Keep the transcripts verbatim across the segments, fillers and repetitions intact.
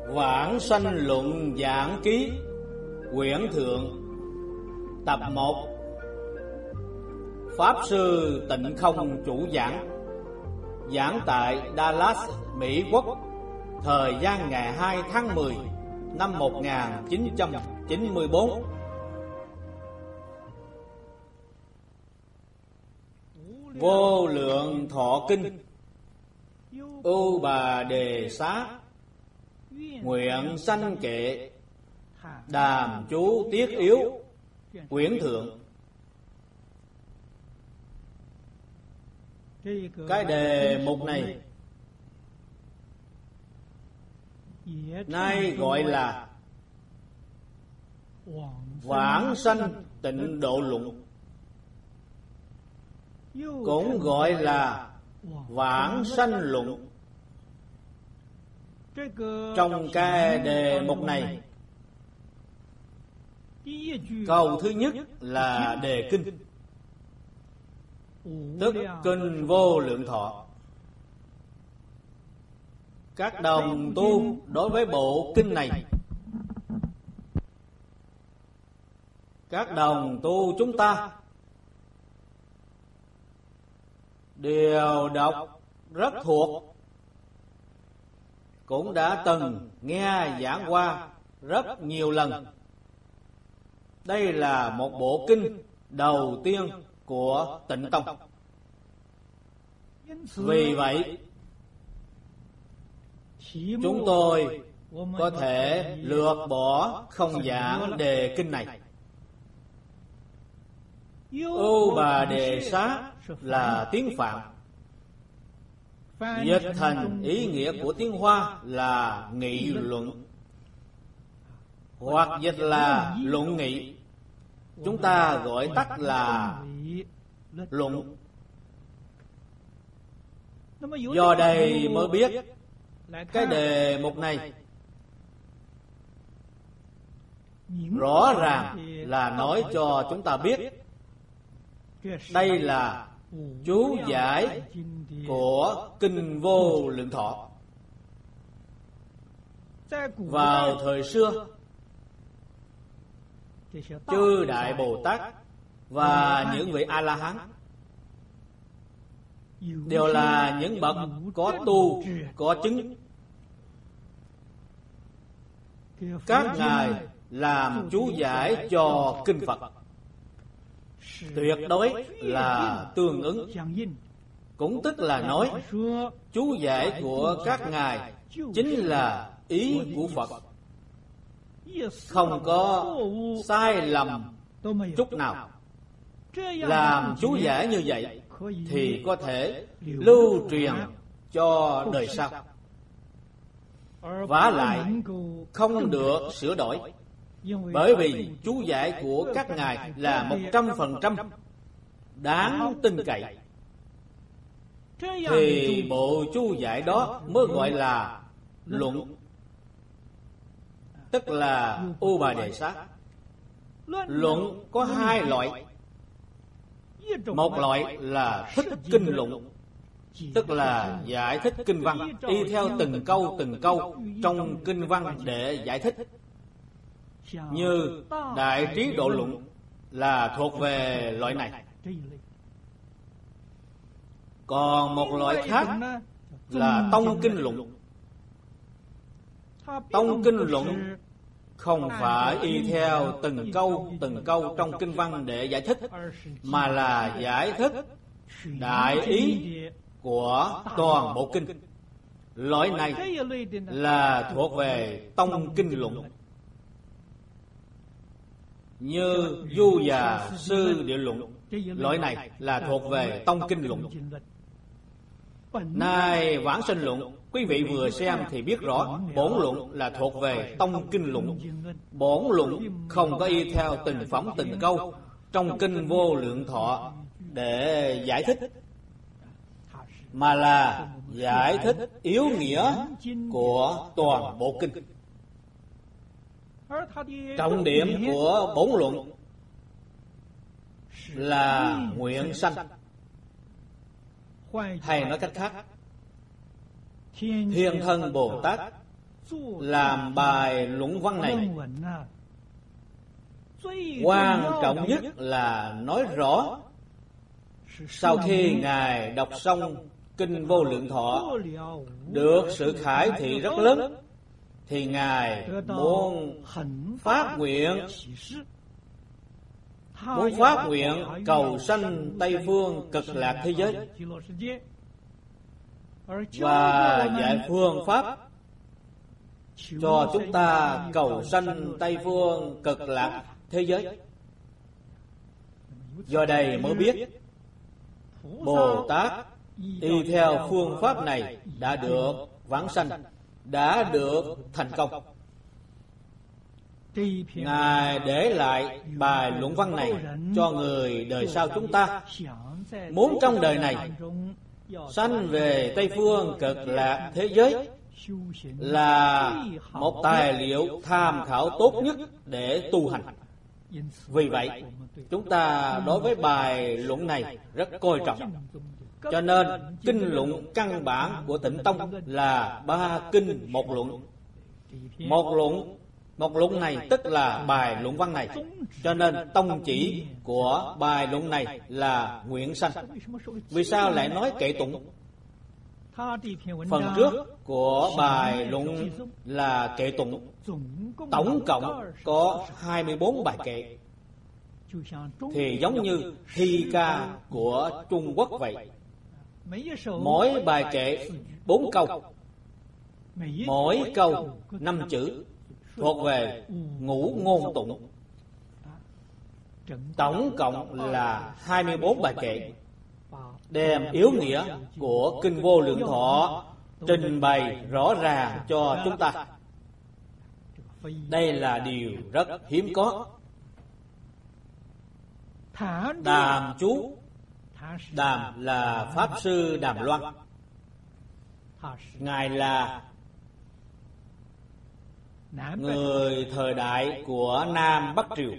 Vãng Sanh Luận Giảng Ký, quyển thượng, tập một. Pháp sư Tịnh Không chủ giảng, giảng tại Dallas, Mỹ Quốc, thời gian ngày hai tháng mười năm một nghìn chín trăm chín mươi bốn. Vô Lượng Thọ Kinh. Ưu Bà Đề Xá, nguyện sanh kệ, đàm chú tiết yếu, quyển thượng. Cái đề mục này nay gọi là Vãng Sanh Tịnh Độ Luận, cũng gọi là Vãng Sanh Luận. Trong cái đề mục này, câu thứ nhất là đề kinh, tức kinh Vô Lượng Thọ. Các đồng tu đối với bộ kinh này, các đồng tu chúng ta đều đọc rất thuộc, cũng đã từng nghe giảng qua rất nhiều lần. Đây là một bộ kinh đầu tiên của Tịnh Tông. Vì vậy, chúng tôi có thể lược bỏ không giảng đề kinh này. Ưu Bà Đề Xá là tiếng Phạn, dịch thành ý nghĩa của tiếng Hoa là nghị luận, hoặc dịch là luận nghị. Chúng ta gọi tắt là luận. Do đây mới biết cái đề mục này rõ ràng là nói cho chúng ta biết đây là chú giải của kinh Vô Lượng Thọ. Vào thời xưa, chư Đại Bồ Tát và những vị A-la-hán đều là những bậc có tu, có chứng. Các ngài làm chú giải cho kinh Phật tuyệt đối là tương ứng, cũng tức là nói chú giải của các ngài chính là ý của Phật, không có sai lầm chút nào. Làm chú giải như vậy thì có thể lưu truyền cho đời sau, vả lại không được sửa đổi, bởi vì chú giải của các ngài là một trăm phần trăm đáng tin cậy. Thì bộ chú giải đó mới gọi là luận, tức là Ưu Bà Đề Xá. Luận có hai loại. Một loại là thích kinh luận, tức là giải thích kinh văn, y theo từng câu từng câu trong kinh văn để giải thích, như Đại Trí Độ Luận là thuộc về loại này. Còn một loại khác là Tông Kinh Luận. Tông Kinh Luận không phải y theo từng câu từng câu trong kinh văn để giải thích, mà là giải thích đại ý của toàn bộ kinh. Loại này là thuộc về Tông Kinh Luận, như Du Già Sư Địa Luận. Loại này là thuộc về Tông Kinh Luận. Nay Vãng Sanh Luận, quý vị vừa xem thì biết rõ bổn luận là thuộc về Tông Kinh Luận. Bổn luận không có y theo từng phẩm từng câu trong kinh Vô Lượng Thọ để giải thích, mà là giải thích yếu nghĩa của toàn bộ kinh. Trọng điểm của bổn luận là nguyện sanh, hay nói cách khác, Thiên Thân Bồ Tát làm bài luận văn này. Quan trọng nhất là nói rõ sau khi Ngài đọc xong Kinh Vô Lượng Thọ được sự khải thị rất lớn, thì Ngài muốn phát nguyện muốn phát nguyện cầu sanh Tây Phương Cực Lạc thế giới và dạy phương pháp cho chúng ta cầu sanh Tây Phương Cực Lạc thế giới. Do đây mới biết Bồ Tát y theo phương pháp này đã được vãng sanh, đã được thành công. Ngài để lại bài luận văn này cho người đời sau chúng ta, muốn trong đời này sanh về Tây Phương Cực Lạc thế giới là một tài liệu tham khảo tốt nhất để tu hành. Vì vậy, chúng ta đối với bài luận này rất coi trọng. Cho nên, kinh luận căn bản của Tịnh Tông là ba kinh một luận. Một luận, một luận này tức là bài luận văn này. Cho nên, tông chỉ của bài luận này là nguyện sanh. Vì sao lại nói kệ tụng? Phần trước của bài luận là kệ tụng, tổng cộng có hai mươi bốn bài kệ, thì giống như thi ca của Trung Quốc vậy. Mỗi bài kệ bốn câu, mỗi câu năm chữ, thuộc về ngũ ngôn tụng. Tổng cộng là hai mươi bốn bài kệ, đem yếu nghĩa của Kinh Vô Lượng Thọ trình bày rõ ràng cho chúng ta. Đây là điều rất hiếm có. Đàm chú, Đàm là Pháp Sư Đàm Loan. Ngài là người thời đại của Nam Bắc Triều.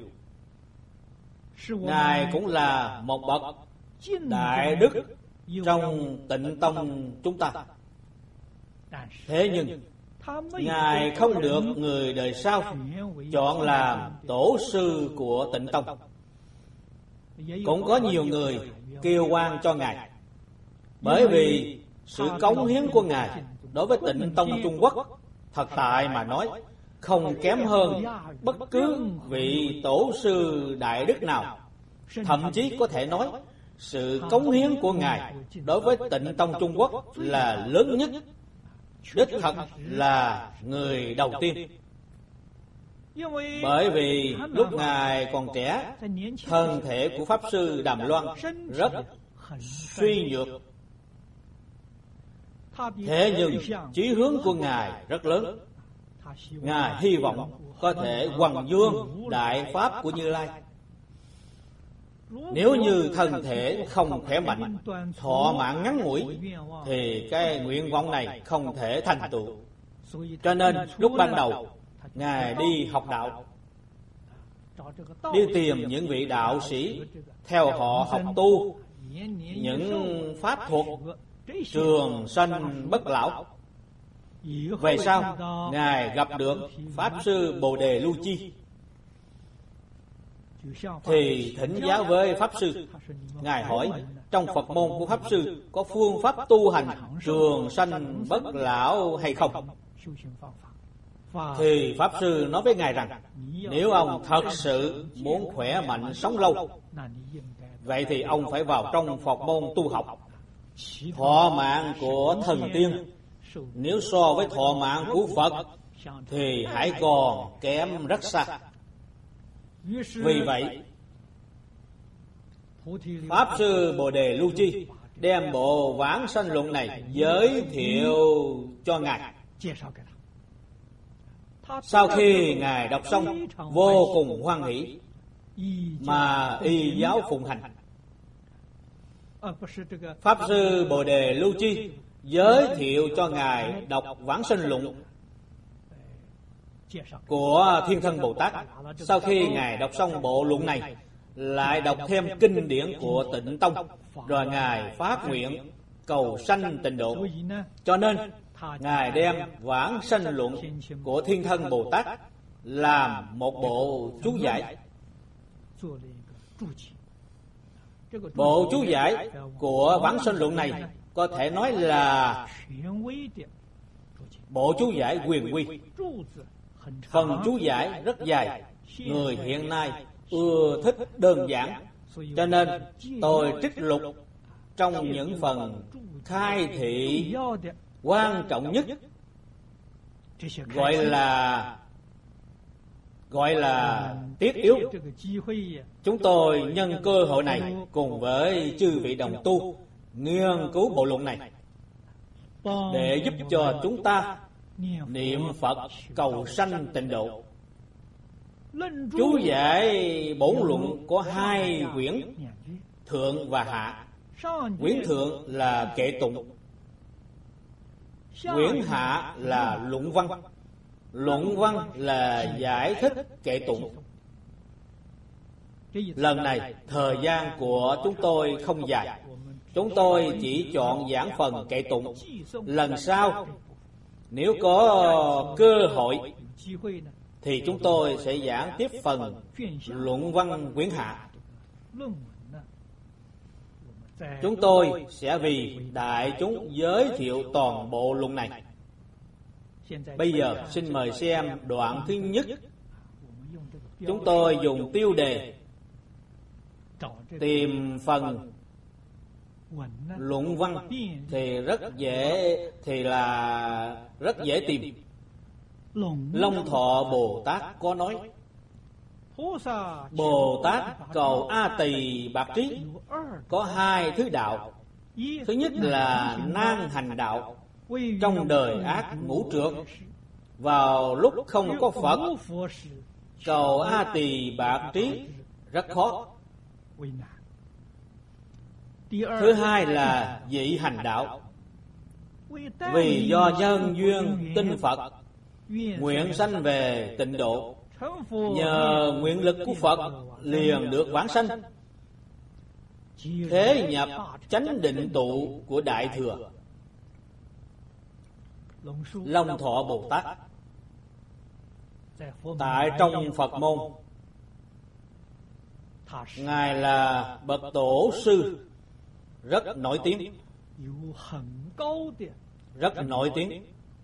Ngài cũng là một bậc đại đức trong Tịnh Tông chúng ta. Thế nhưng Ngài không được người đời sau chọn làm tổ sư của Tịnh Tông. Cũng có nhiều người kêu oan cho Ngài, bởi vì sự cống hiến của Ngài đối với Tịnh Tông Trung Quốc, thật tại mà nói, không kém hơn bất cứ vị tổ sư đại đức nào. Thậm chí có thể nói, sự cống hiến của Ngài đối với Tịnh Tông Trung Quốc là lớn nhất, đích thật là người đầu tiên. Bởi vì lúc Ngài còn trẻ, thân thể của Pháp Sư Đàm Loan rất suy nhược. Thế nhưng chí hướng của Ngài rất lớn. Ngài hy vọng có thể hoằng dương đại pháp của Như Lai. Nếu như thân thể không khỏe mạnh, thọ mạng ngắn ngủi, thì cái nguyện vọng này không thể thành tựu. Cho nên lúc ban đầu Ngài đi học đạo, đi tìm những vị đạo sĩ theo họ học tu những pháp thuật trường sanh bất lão. Về sau Ngài gặp được Pháp Sư Bồ Đề Lưu Chi, thì thỉnh giáo với Pháp Sư. Ngài hỏi, trong Phật môn của Pháp Sư có phương pháp tu hành trường sanh bất lão hay không? Thì Pháp Sư nói với Ngài rằng, nếu ông thật sự muốn khỏe mạnh sống lâu, vậy thì ông phải vào trong Phật môn tu học. Thọ mạng của thần tiên, nếu so với thọ mạng của Phật, thì hãy còn kém rất xa. Vì vậy, Pháp Sư Bồ Đề Lưu Chi đem bộ Vãng Sanh Luận này giới thiệu cho Ngài. Sau khi Ngài đọc xong, vô cùng hoan hỷ, mà y giáo phụng hành. Pháp Sư Bồ Đề Lưu Chi giới thiệu cho Ngài đọc Vãng Sanh Luận của Thiên Thân Bồ Tát. Sau khi Ngài đọc xong bộ luận này, lại đọc thêm kinh điển của Tịnh Tông, rồi Ngài phát nguyện cầu sanh tịnh độ. Cho nên Ngài đem Vãng Sanh Luận của Thiên Thân Bồ Tát làm một bộ chú giải. Bộ chú giải của Vãng Sanh Luận này có thể nói là bộ chú giải quyền quy. Phần chú giải rất dài, người hiện nay ưa thích đơn giản, cho nên tôi trích lục trong những phần khai thị quan trọng nhất, gọi là gọi là tiết yếu. Chúng tôi nhân cơ hội này cùng với chư vị đồng tu nghiên cứu bộ luận này để giúp cho chúng ta niệm Phật cầu sanh tịnh độ. Chú giải bổn luận có hai quyển, thượng và hạ. Quyển thượng là kệ tụng, quyển hạ là luận văn. Luận văn là giải thích kệ tụng. Lần này thời gian của chúng tôi không dài, chúng tôi chỉ chọn giảng phần kệ tụng. Lần sau nếu có cơ hội thì chúng tôi sẽ giảng tiếp phần luận văn quyển hạ. Chúng tôi sẽ vì đại chúng giới thiệu toàn bộ luận này. Bây giờ xin mời xem đoạn thứ nhất. Chúng tôi dùng tiêu đề tìm phần luận văn thì rất dễ, thì là rất dễ tìm. Long Thọ Bồ Tát có nói: Bồ Tát cầu A Tỳ Bạc Trí có hai thứ đạo. Thứ nhất là nan hành đạo, trong đời ác ngũ trượt, vào lúc không có Phật cầu A Tỳ Bạc Trí rất khó. Thứ hai là dị hành đạo, vì do nhân duyên tin Phật, nguyện sanh về tịnh độ, nhờ nguyện lực của Phật liền được vãng sanh, thế nhập chánh định tụ của Đại Thừa. Long Thọ Bồ Tát tại trong Phật môn, Ngài là bậc tổ sư rất nổi tiếng, rất nổi tiếng.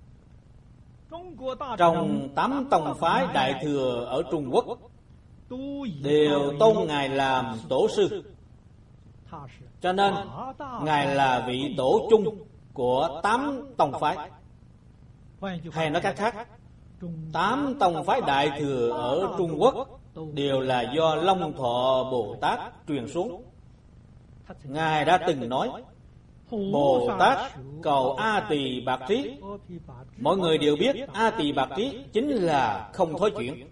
Trong tám tông phái Đại Thừa ở Trung Quốc đều tôn Ngài làm tổ sư, cho nên Ngài là vị tổ chung của tám tông phái. Hay nói cách khác, tám tông phái Đại Thừa ở Trung Quốc đều là do Long Thọ Bồ Tát truyền xuống. Ngài đã từng nói: Bồ Tát cầu A Tỳ Bạc Trí. Mọi người đều biết A Tỳ Bạc Trí chính là không thối chuyển.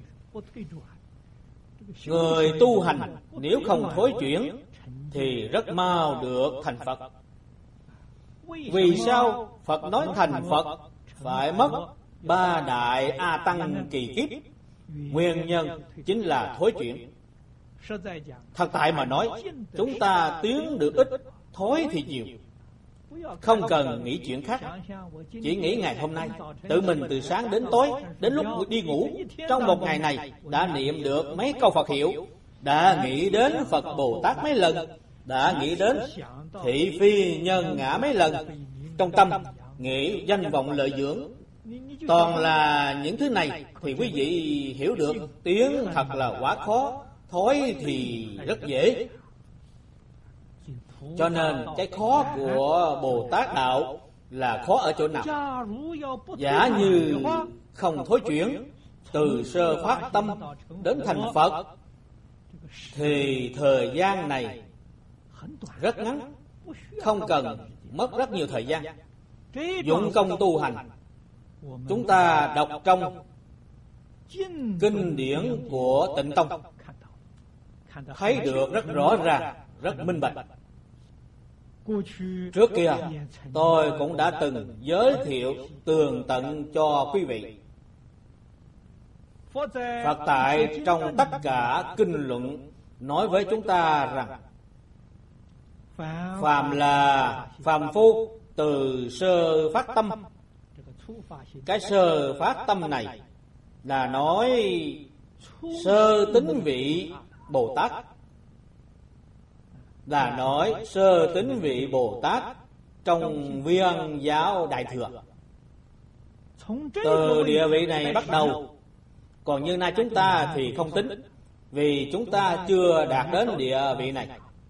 Người tu hành nếu không thối chuyển thì rất mau được thành Phật. Vì sao Phật nói thành Phật phải mất ba đại A Tăng kỳ kiếp? Nguyên nhân chính là thối chuyển. Thật tại mà nói, chúng ta tiến được ít, thối thì nhiều. Không cần nghĩ chuyện khác, chỉ nghĩ ngày hôm nay tự mình từ sáng đến tối, đến lúc đi ngủ, trong một ngày này đã niệm được mấy câu Phật hiệu, đã nghĩ đến Phật Bồ Tát mấy lần, đã nghĩ đến thị phi nhân ngã mấy lần. Trong tâm nghĩ danh vọng lợi dưỡng, toàn là những thứ này thì quý vị hiểu được tiến thật là quá khó, thối thì rất dễ. Cho nên cái khó của Bồ Tát đạo là khó ở chỗ nào? Giả như không thối chuyển, từ sơ phát tâm đến thành Phật, thì thời gian này rất ngắn, không cần mất rất nhiều thời gian. Dụng công tu hành, chúng ta đọc trong kinh điển của Tịnh Tông thấy được rất rõ ràng, rất minh bạch. Trước kia tôi cũng đã từng giới thiệu tường tận cho quý vị. Phật tại trong tất cả kinh luận nói với chúng ta rằng phàm là phàm phu từ sơ phát tâm Cái sơ phát tâm này là nói sơ tính vị Bồ Tát, là nói sơ tính vị Bồ Tát trong Viên giáo Đại Thừa. Từ địa vị này bắt đầu. Còn như nay chúng ta thì không tính, vì chúng ta chưa đạt đến địa vị này.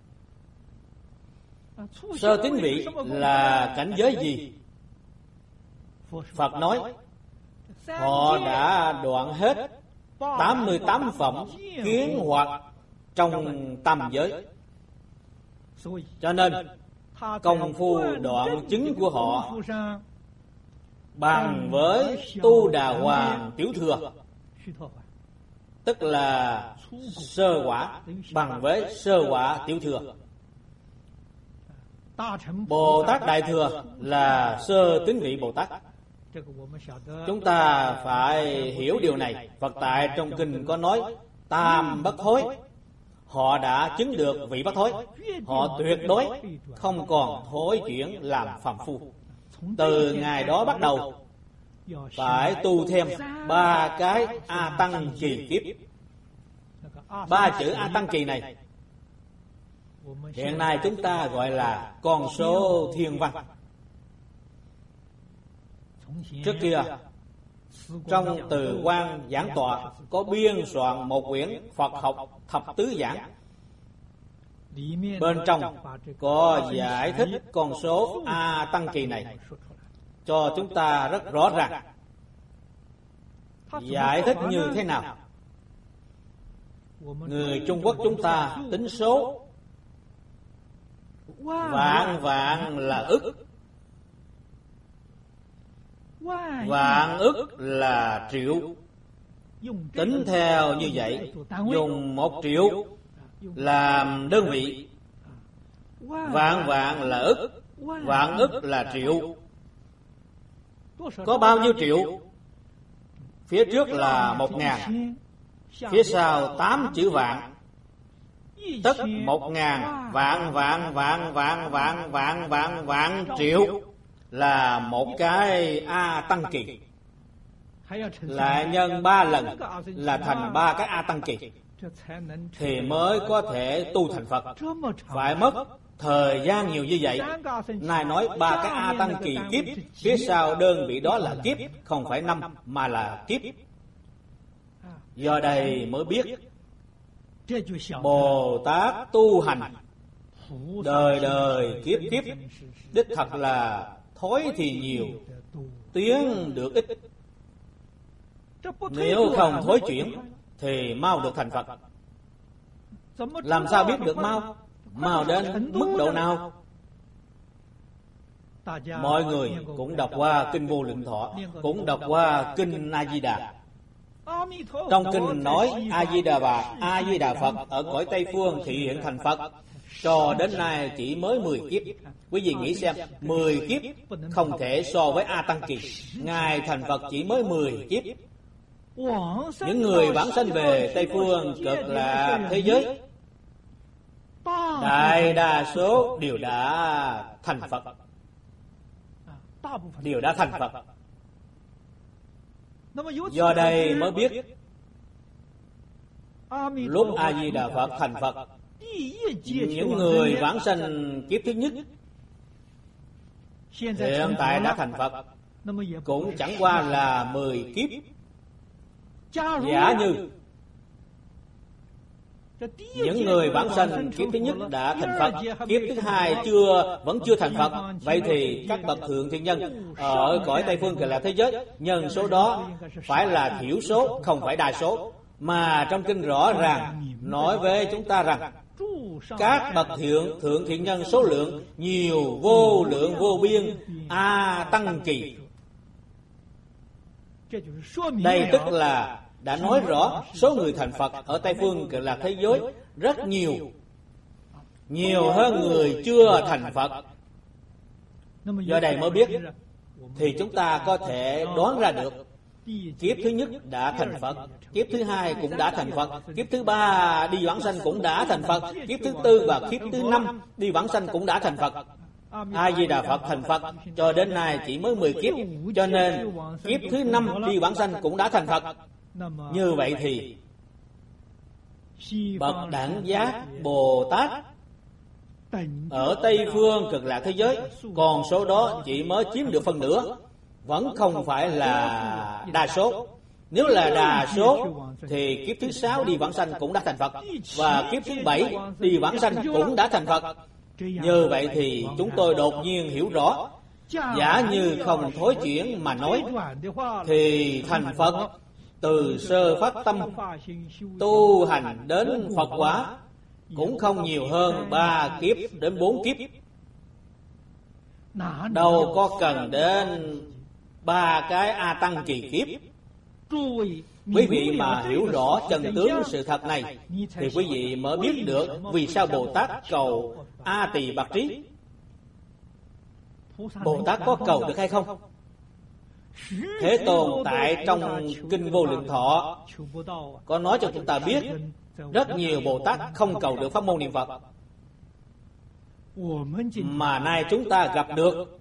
Sơ tính vị là cảnh giới gì? Phật nói họ đã đoạn hết tám mươi tám phẩm kiến hoặc trong tam giới. Cho nên công phu đoạn chứng của họ bằng với Tu Đà Hoàng Tiểu Thừa, tức là sơ quả bằng với sơ quả Tiểu Thừa. Bồ Tát Đại Thừa là sơ tính vị Bồ Tát. Chúng ta phải hiểu điều này. Phật tại trong kinh có nói tam bất thối. Họ đã chứng được vị bất thối. Họ tuyệt đối không còn thối chuyển làm phàm phu. Từ ngày đó bắt đầu phải tu thêm ba cái A Tăng kỳ kiếp. Ba chữ A Tăng kỳ này hiện nay chúng ta gọi là con số thiên văn. Trước kia trong Từ Quan Giảng Tọa có biên soạn một quyển Phật học thập tứ giảng. Bên trong có giải thích con số A Tăng kỳ này cho chúng ta rất rõ ràng. Giải thích như thế nào? Người Trung Quốc chúng ta tính số vạn vạn là ức, vạn ức là triệu. Tính theo như vậy, dùng một triệu làm đơn vị. Vạn vạn là ức, vạn ức là triệu. Có bao nhiêu triệu? Phía trước là một ngàn, phía sau tám chữ vạn, tức một ngàn vạn vạn vạn vạn vạn vạn vạn vạn triệu là một cái A Tăng kỳ. Lại nhân ba lần là thành ba cái A Tăng kỳ, thì mới có thể tu thành Phật. Phải mất thời gian nhiều như vậy. Này nói ba cái A Tăng kỳ kiếp, phía sau đơn vị đó là kiếp, không phải năm mà là kiếp. Do đây mới biết Bồ Tát tu hành đời đời kiếp kiếp, đích thật là thối thì nhiều, tiến được ít. Nếu không thối chuyển thì mau được thành Phật. Làm sao biết được mau? Mau đến mức độ nào? Mọi người cũng đọc qua kinh Vô Lượng Thọ, cũng đọc qua kinh A Di Đà. Trong kinh nói A Di Đà Bà, A Di Đà Phật ở cõi Tây Phương thị hiện thành Phật cho đến nay chỉ mới mười kiếp. Quý vị nghĩ xem, mười kiếp không thể so với A Tăng kỳ. Ngài thành Phật chỉ mới mười kiếp. Những người vãng sanh về Tây Phương cực lạc thế giới, đại đa số đều đã thành Phật, đều đã thành Phật. Do đây mới biết lúc A Di Đà Phật thành Phật, những người vãng sanh kiếp thứ nhất hiện tại đã thành Phật cũng chẳng qua là mười kiếp. Giả như những người vãng sanh kiếp thứ nhất đã thành Phật, kiếp thứ hai chưa vẫn chưa thành Phật, vậy thì các bậc thượng thiện nhân ở cõi Tây Phương Cực Lạc thế giới, nhân số đó phải là thiểu số, không phải đa số. Mà trong kinh rõ ràng nói với chúng ta rằng các bậc thiện thượng thiện nhân số lượng nhiều vô lượng vô biên A Tăng kỳ. Đây tức là đã nói rõ số người thành Phật ở Tây Phương Cực Lạc thế giới rất nhiều, nhiều hơn người chưa thành Phật. Do đây mới biết thì chúng ta có thể đoán ra được kiếp thứ nhất đã thành Phật, kiếp thứ hai cũng đã thành Phật, kiếp thứ ba đi vãng sanh cũng đã thành Phật, kiếp thứ tư và kiếp thứ năm đi vãng sanh cũng đã thành Phật. A Di Đà Phật thành Phật cho đến nay chỉ mới mười kiếp, cho nên kiếp thứ năm đi vãng sanh cũng đã thành Phật. Như vậy thì bậc đẳng giác Bồ Tát ở Tây phương Cực Lạc thế giới, còn số đó chỉ mới chiếm được phần nửa, vẫn không phải là đa số. Nếu là đa số thì kiếp thứ sáu đi vãng sanh cũng đã thành Phật, và kiếp thứ bảy đi vãng sanh cũng đã thành Phật. Như vậy thì chúng tôi đột nhiên hiểu rõ, giả như không thối chuyển mà nói, thì thành Phật từ sơ phát tâm tu hành đến Phật quả cũng không nhiều hơn ba kiếp đến bốn kiếp. Đâu có cần đến ba cái A Tăng kỳ kiếp. Quý vị mà hiểu rõ chân tướng sự thật này thì quý vị mới biết được vì sao Bồ Tát cầu A Tỳ Bạc Trí. Bồ Tát có cầu được hay không? Thế Tôn tại trong Kinh Vô Lượng Thọ có nói cho chúng ta biết, rất nhiều Bồ Tát không cầu được pháp môn niệm Phật, mà nay chúng ta gặp được.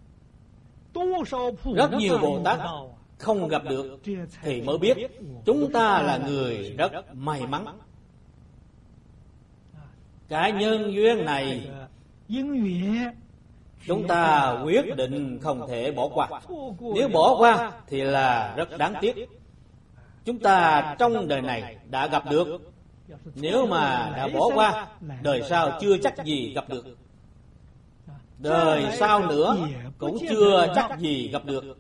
Rất nhiều Bồ Tát không gặp được thì mới biết chúng ta là người rất may mắn. Cái nhân duyên này chúng ta quyết định không thể bỏ qua. Nếu bỏ qua thì là rất đáng tiếc. Chúng ta trong đời này đã gặp được, nếu mà đã bỏ qua, đời sau chưa chắc gì gặp được. Đời sau nữa cũng chưa chắc gì gặp được.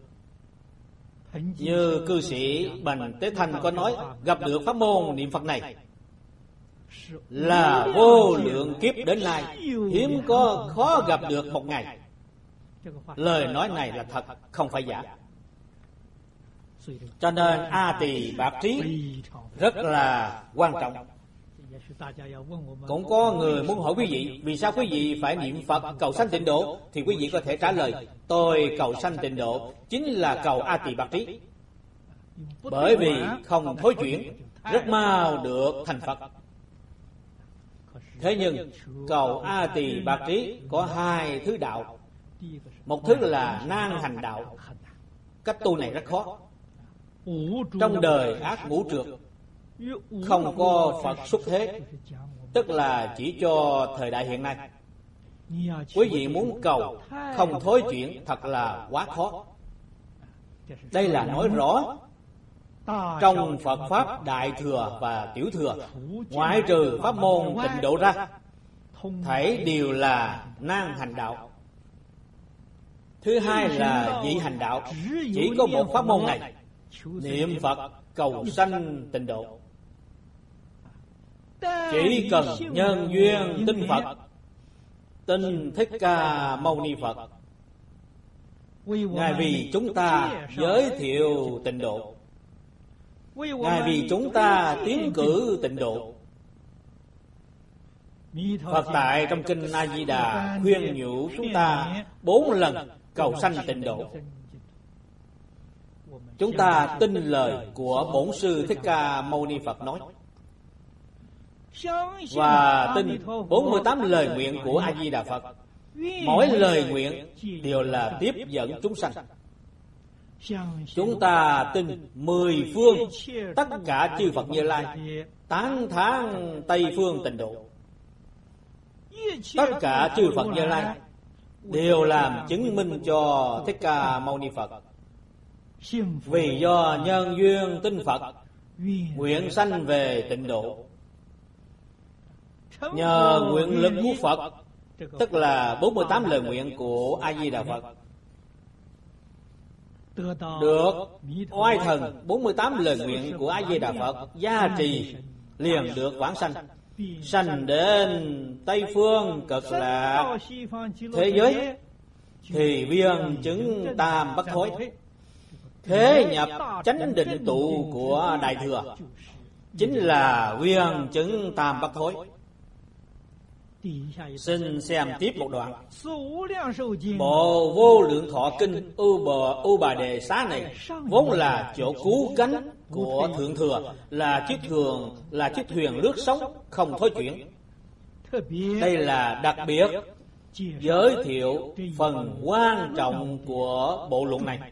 Như cư sĩ Bành Tế Thanh có nói, gặp được pháp môn niệm Phật này là vô lượng kiếp đến nay hiếm có khó gặp được một ngày. Lời nói này là thật, không phải giả. Cho nên A Tỳ Bạc Trí rất là quan trọng. Cũng có người muốn hỏi quý vị, vì sao quý vị phải niệm Phật cầu sanh tịnh độ? Thì quý vị có thể trả lời, tôi cầu sanh tịnh độ chính là cầu A Tỳ Bạc Trí, bởi vì không thối chuyển, rất mau được thành Phật. Thế nhưng cầu A Tỳ Bạc Trí có hai thứ đạo. Một thứ là nan hành đạo, cách tu này rất khó. Trong đời ác ngũ trược, không có Phật xuất thế, tức là chỉ cho thời đại hiện nay. Quý vị muốn cầu không thối chuyển thật là quá khó. Đây là nói rõ trong Phật Pháp Đại Thừa và Tiểu Thừa, ngoại trừ pháp môn tịnh độ ra, thảy đều là nan hành đạo. Thứ hai là dị hành đạo, chỉ có một pháp môn này, niệm Phật cầu sanh tịnh độ. Chỉ cần nhân duyên tin Phật, tin Thích Ca Mâu Ni Phật, Ngài vì chúng ta giới thiệu tịnh độ, Ngài vì chúng ta tiến cử tịnh độ. Phật tại trong Kinh A Di Đà khuyên nhủ chúng ta bốn lần cầu sanh tịnh độ. Chúng ta tin lời của Bổn Sư Thích Ca Mâu Ni Phật nói, và tin bốn mươi tám lời nguyện của A Di Đà Phật. Mỗi lời nguyện đều là tiếp dẫn chúng sanh. Chúng ta tin mười phương tất cả chư Phật Như Lai tán thán Tây phương tịnh độ. Tất cả chư Phật Như Lai đều làm chứng minh cho Thích Ca Mâu Ni Phật. Vì do nhân duyên tin Phật, nguyện sanh về tịnh độ. Nhờ nguyện lực của Phật, tức là bốn mươi tám lời nguyện của A Di Đà Phật, được oai thần bốn mươi tám lời nguyện của A Di Đà Phật gia trì, liền được vãng sanh, sanh đến Tây phương Cực Lạc thế giới, thì viên chứng tam bất thối, thế nhập chánh định tụ của Đại Thừa, chính là viên chứng tam bất thối. Xin xem tiếp một đoạn. Bộ Vô Lượng Thọ Kinh U Bà, U Bà Đề Xá này vốn là chỗ cứu cánh của Thượng Thừa, là chiếc thường là chiếc thuyền lướt sóng không thối chuyển. Đây là đặc biệt giới thiệu phần quan trọng của bộ luận này.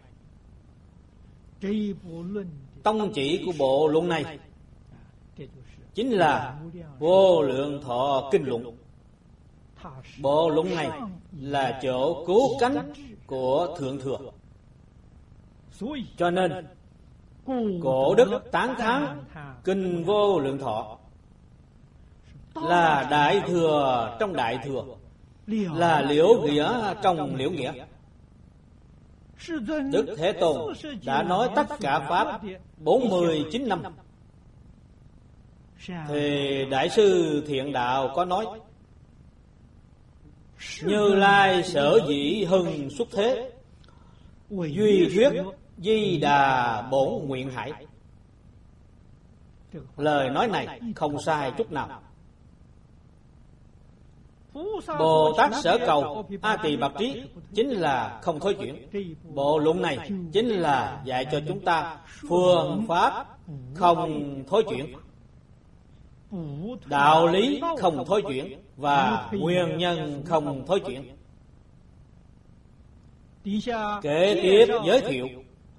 Tông chỉ của bộ luận này chính là Vô Lượng Thọ Kinh Luận. Bộ luận này là chỗ cứu cánh của Thượng Thừa. Cho nên Cổ đức tán thán Kinh Vô Lượng Thọ là đại thừa trong đại thừa, là liễu nghĩa trong liễu nghĩa. Đức Thế Tôn đã nói tất cả pháp bốn mươi chín năm. Thì Đại sư Thiện Đạo có nói: Như Lai sở dĩ hưng xuất thế, duy thuyết Di Đà bổn nguyện hải. Lời nói này không sai chút nào. Bồ Tát sở cầu A Tỳ Bạc Trí chính là không thối chuyển. Bộ luận này chính là dạy cho chúng ta phương pháp không thối chuyển, đạo lý không thối chuyển và nguyên nhân không thối chuyển. Kế tiếp giới thiệu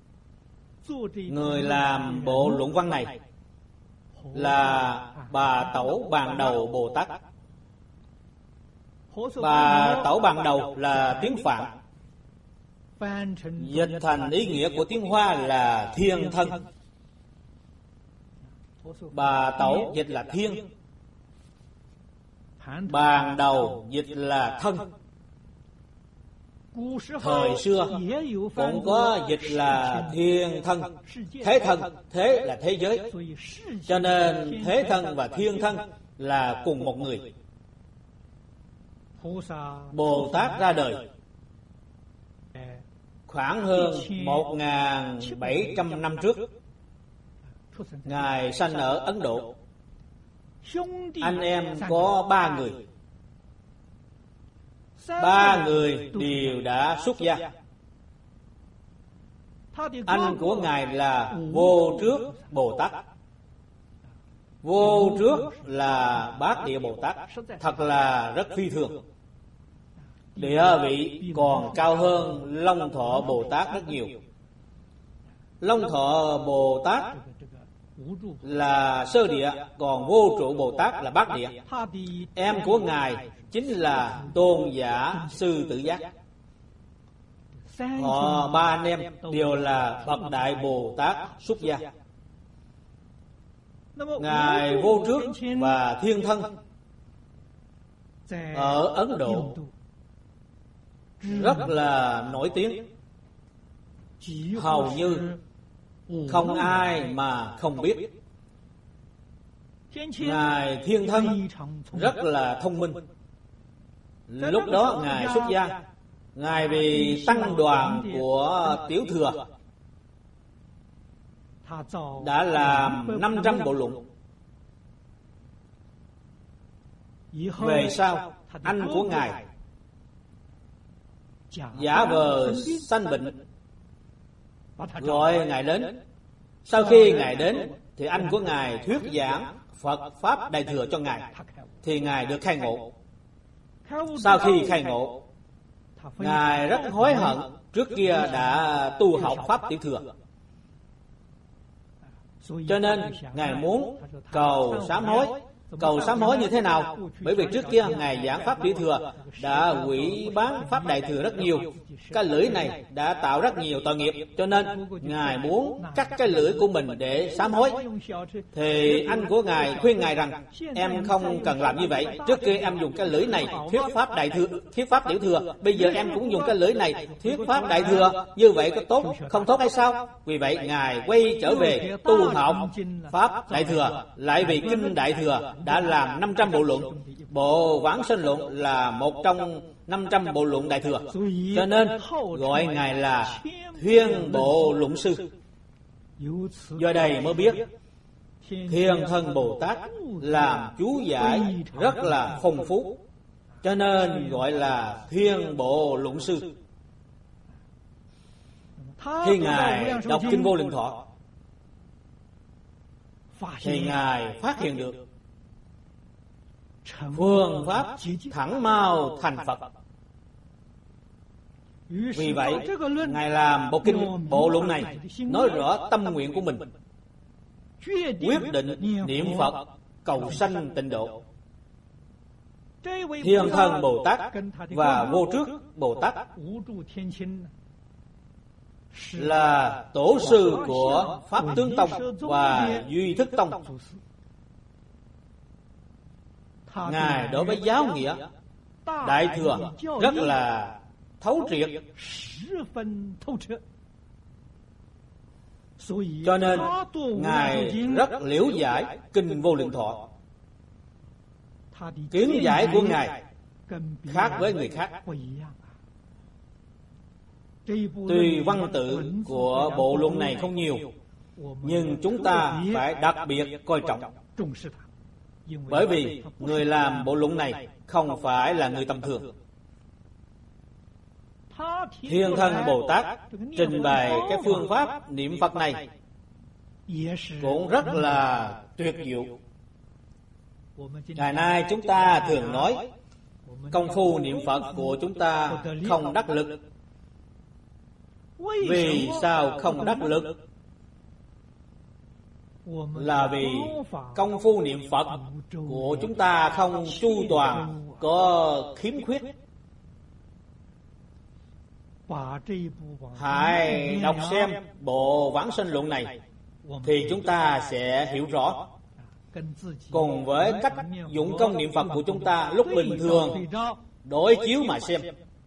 người làm bộ luận văn này là Bà Tẩu Bàn Đầu Bồ Tát. Bà Tẩu Bàn Đầu là tiếng Phạn, dịch thành ý nghĩa của tiếng Hoa là thiên thân. Bà Tẩu dịch là thiên, bàn đầu dịch là thân. Thời xưa cũng có dịch là thiên thân, thế thân, thế là thế giới. Cho nên thế thân và thiên thân là cùng một người. Bồ Tát ra đời khoảng hơn một nghìn bảy trăm năm trước. Ngài sanh ở Ấn Độ. Anh em có ba người. Ba người đều đã xuất gia. Anh của Ngài là Vô Trước Bồ Tát. Vô Trước là Bát Địa Bồ Tát, thật là rất phi thường. Địa vị còn cao hơn Long Thọ Bồ Tát rất nhiều. Long Thọ Bồ Tát là sơ địa, còn Vô Trụ Bồ Tát là bát địa. Em của Ngài chính là Tôn Giả Sư Tử Giác. Họ ba anh em đều là bậc đại Bồ Tát xuất gia. Ngài Vô Trước và Thiên Thân ở Ấn Độ rất là nổi tiếng, hầu như không ai mà không biết. Ngài Thiên Thân rất là thông minh. Lúc đó Ngài xuất gia, Ngài vì tăng đoàn của Tiểu Thừa đã làm năm trăm bộ luận. Về sau anh của Ngài giả vờ sanh bệnh, gọi Ngài đến. Sau khi Ngài đến thì anh của Ngài thuyết giảng Phật Pháp Đại Thừa cho Ngài, thì Ngài được khai ngộ. Sau khi khai ngộ, Ngài rất hối hận trước kia đã tu học Pháp Tiểu Thừa. Cho nên Ngài muốn cầu sám hối. Cầu sám hối như thế nào? Bởi vì trước kia Ngài giảng Pháp Tiểu Thừa đã hủy bán Pháp Đại Thừa rất nhiều. Cái lưỡi này đã tạo rất nhiều tội nghiệp, cho nên Ngài muốn cắt cái lưỡi của mình để sám hối. Thì anh của Ngài khuyên Ngài rằng em không cần làm như vậy. Trước kia em dùng cái lưỡi này thuyết Pháp Đại Thừa, thuyết Pháp Tiểu Thừa, bây giờ em cũng dùng cái lưỡi này thuyết Pháp Đại Thừa. Như vậy có tốt, không tốt hay sao? Vì vậy Ngài quay trở về tu học Pháp Đại Thừa. Lại vì Kinh Đại Thừa đã làm năm trăm bộ luận. Bộ Vãng Sanh Luận là một trong năm trăm bộ luận Đại Thừa, cho nên gọi Ngài là Thiên Bộ Luận Sư. Do đây mới biết Thiên Thân Bồ Tát làm chú giải rất là phong phú, cho nên gọi là Thiên Bộ Luận Sư. Khi Ngài đọc Kinh Vô Lượng Thọ thì Ngài phát hiện được phương pháp thẳng mau thành Phật Vì vậy, Ngài làm bộ kinh bộ luận này nói rõ tâm nguyện của mình, quyết định niệm Phật cầu sanh tịnh độ. Thiên Thân Bồ Tát và Vô Trước Bồ Tát là tổ sư của Pháp Tướng Tông và Duy Thức Tông. Ngài đối với giáo nghĩa Đại Thừa rất là thấu triệt, cho nên Ngài rất liễu giải kinh Vô Lượng Thọ. Kiến giải của Ngài khác với người khác. Tuy văn tự của bộ luận này không nhiều, nhưng chúng ta phải đặc biệt coi trọng, bởi vì người làm bộ luận này không phải là người tầm thường. Thiên Thân Bồ Tát trình bày cái phương pháp niệm Phật này cũng rất là tuyệt diệu. Ngày nay chúng ta thường nói công phu niệm Phật của chúng ta không đắc lực. Vì sao không đắc lực? Là vì công phu niệm Phật của chúng ta không chu toàn, có khiếm khuyết. Hãy đọc xem bộ Vãng Sanh Luận này thì chúng ta sẽ hiểu rõ. Cùng với cách dụng công niệm Phật của chúng ta lúc bình thường đối chiếu mà xem,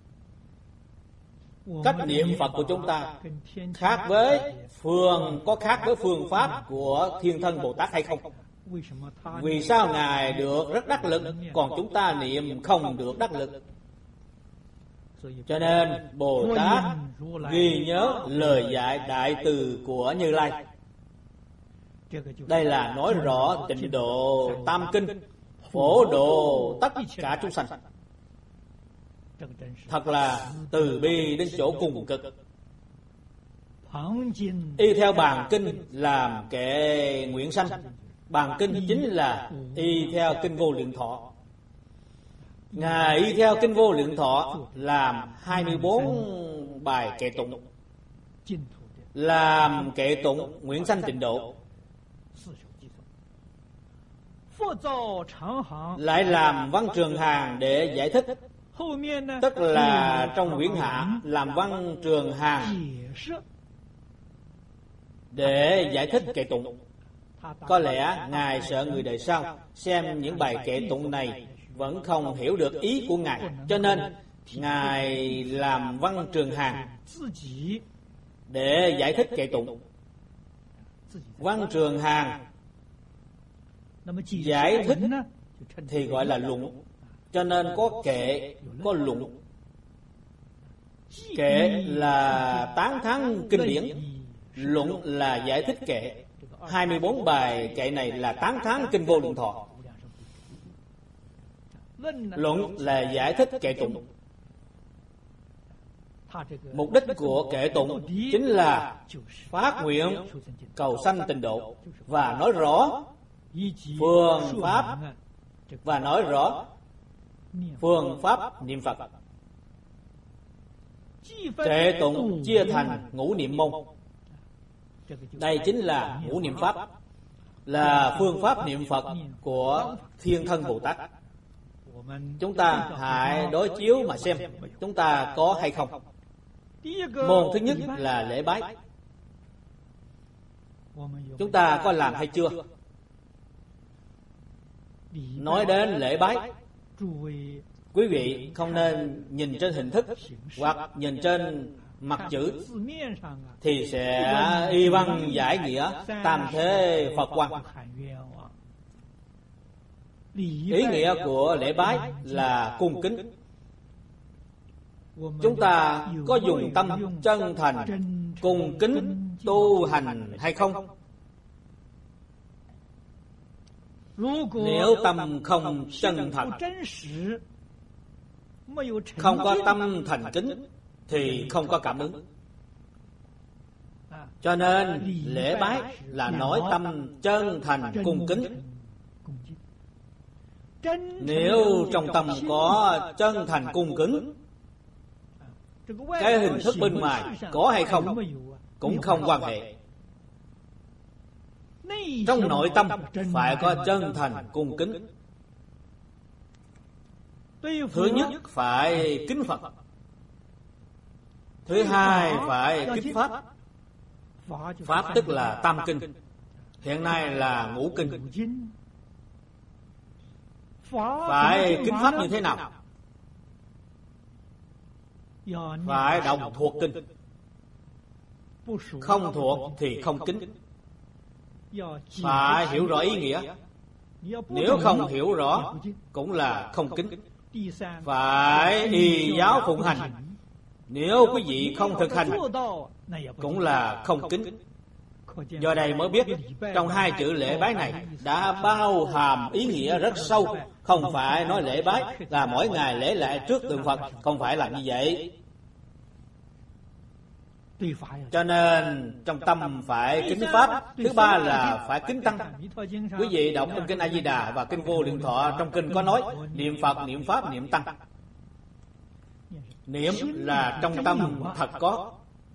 cách niệm Phật của chúng ta khác với phương có khác với phương pháp của Thiên Thân Bồ Tát hay không? Vì sao Ngài được rất đắc lực, còn chúng ta niệm không được đắc lực? Cho nên Bồ Tát ghi nhớ lời dạy đại từ của Như Lai. Đây là nói rõ tịnh độ tam kinh, phổ độ tất cả chúng sanh. Thật là từ bi đến chỗ cùng cực. Y theo bàn kinh làm kệ nguyện sanh. Bàn kinh chính là y theo kinh Vô Lượng Thọ. Ngài y theo kinh Vô Lượng Thọ làm hai mươi bốn bài kệ tụng, làm kệ tụng nguyện sanh tịnh độ. Lại làm văn Trường Hàng để giải thích, tức là trong quyển hạ làm văn Trường Hàng để giải thích kệ tụng. Có lẽ Ngài sợ người đời sau xem những bài kệ tụng này vẫn không hiểu được ý của Ngài, cho nên Ngài làm văn Trường Hàng để giải thích kệ tụng. Văn Trường Hàng giải thích thì gọi là luận, cho nên có kệ, có luận. Kệ là tán thán kinh điển, luận là giải thích kệ. hai mươi bốn bài kệ này là tán thán kinh Vô Lượng Thọ. Luận là giải thích kệ tụng. Mục đích của kệ tụng chính là phát nguyện cầu sanh tịnh độ, và nói rõ phương pháp và nói rõ phương pháp niệm Phật. Kệ tụng chia thành ngũ niệm môn. Đây chính là ngũ niệm pháp, là phương pháp niệm Phật của Thiên Thân Bồ Tát. Chúng ta hãy đối chiếu mà xem chúng ta có hay không. Môn thứ nhất là lễ bái. Chúng ta có làm hay chưa? Nói đến lễ bái, quý vị không nên nhìn trên hình thức hoặc nhìn trên mặt chữ, thì sẽ y văn giải nghĩa tam thế Phật quan. Ý nghĩa của lễ bái là cung kính. Chúng ta có dùng tâm chân thành cung kính tu hành hay không? Nếu tâm không chân thật, không có tâm thành kính, thì không có cảm ứng. Cho nên lễ bái là nói tâm chân thành cung kính. Nếu trong tâm có chân thành cung kính, Cái hình thức bên ngoài có hay không cũng không quan hệ. Trong nội tâm phải có chân thành cung kính. Thứ nhất phải kính Phật, thứ hai phải kính Pháp. Pháp tức là tam kinh, hiện nay là ngũ kinh. Phải kính Pháp như thế nào? Phải đồng thuộc kinh, không thuộc thì không kính. Phải hiểu rõ ý nghĩa, nếu không hiểu rõ cũng là không kính. Phải y giáo phụng hành, nếu quý vị không thực hành cũng là không kính. Do đây mới biết trong hai chữ lễ bái này đã bao hàm ý nghĩa rất sâu. Không phải nói lễ bái là mỗi ngày lễ lại trước tượng Phật, không phải là như vậy. Cho nên trong tâm phải kính Pháp. Thứ ba là phải kính Tăng. Quý vị đọc trong kinh A Di Đà và kinh Vô Lượng Thọ, trong kinh có nói niệm Phật, niệm Pháp, niệm Tăng. Niệm là trong tâm thật có.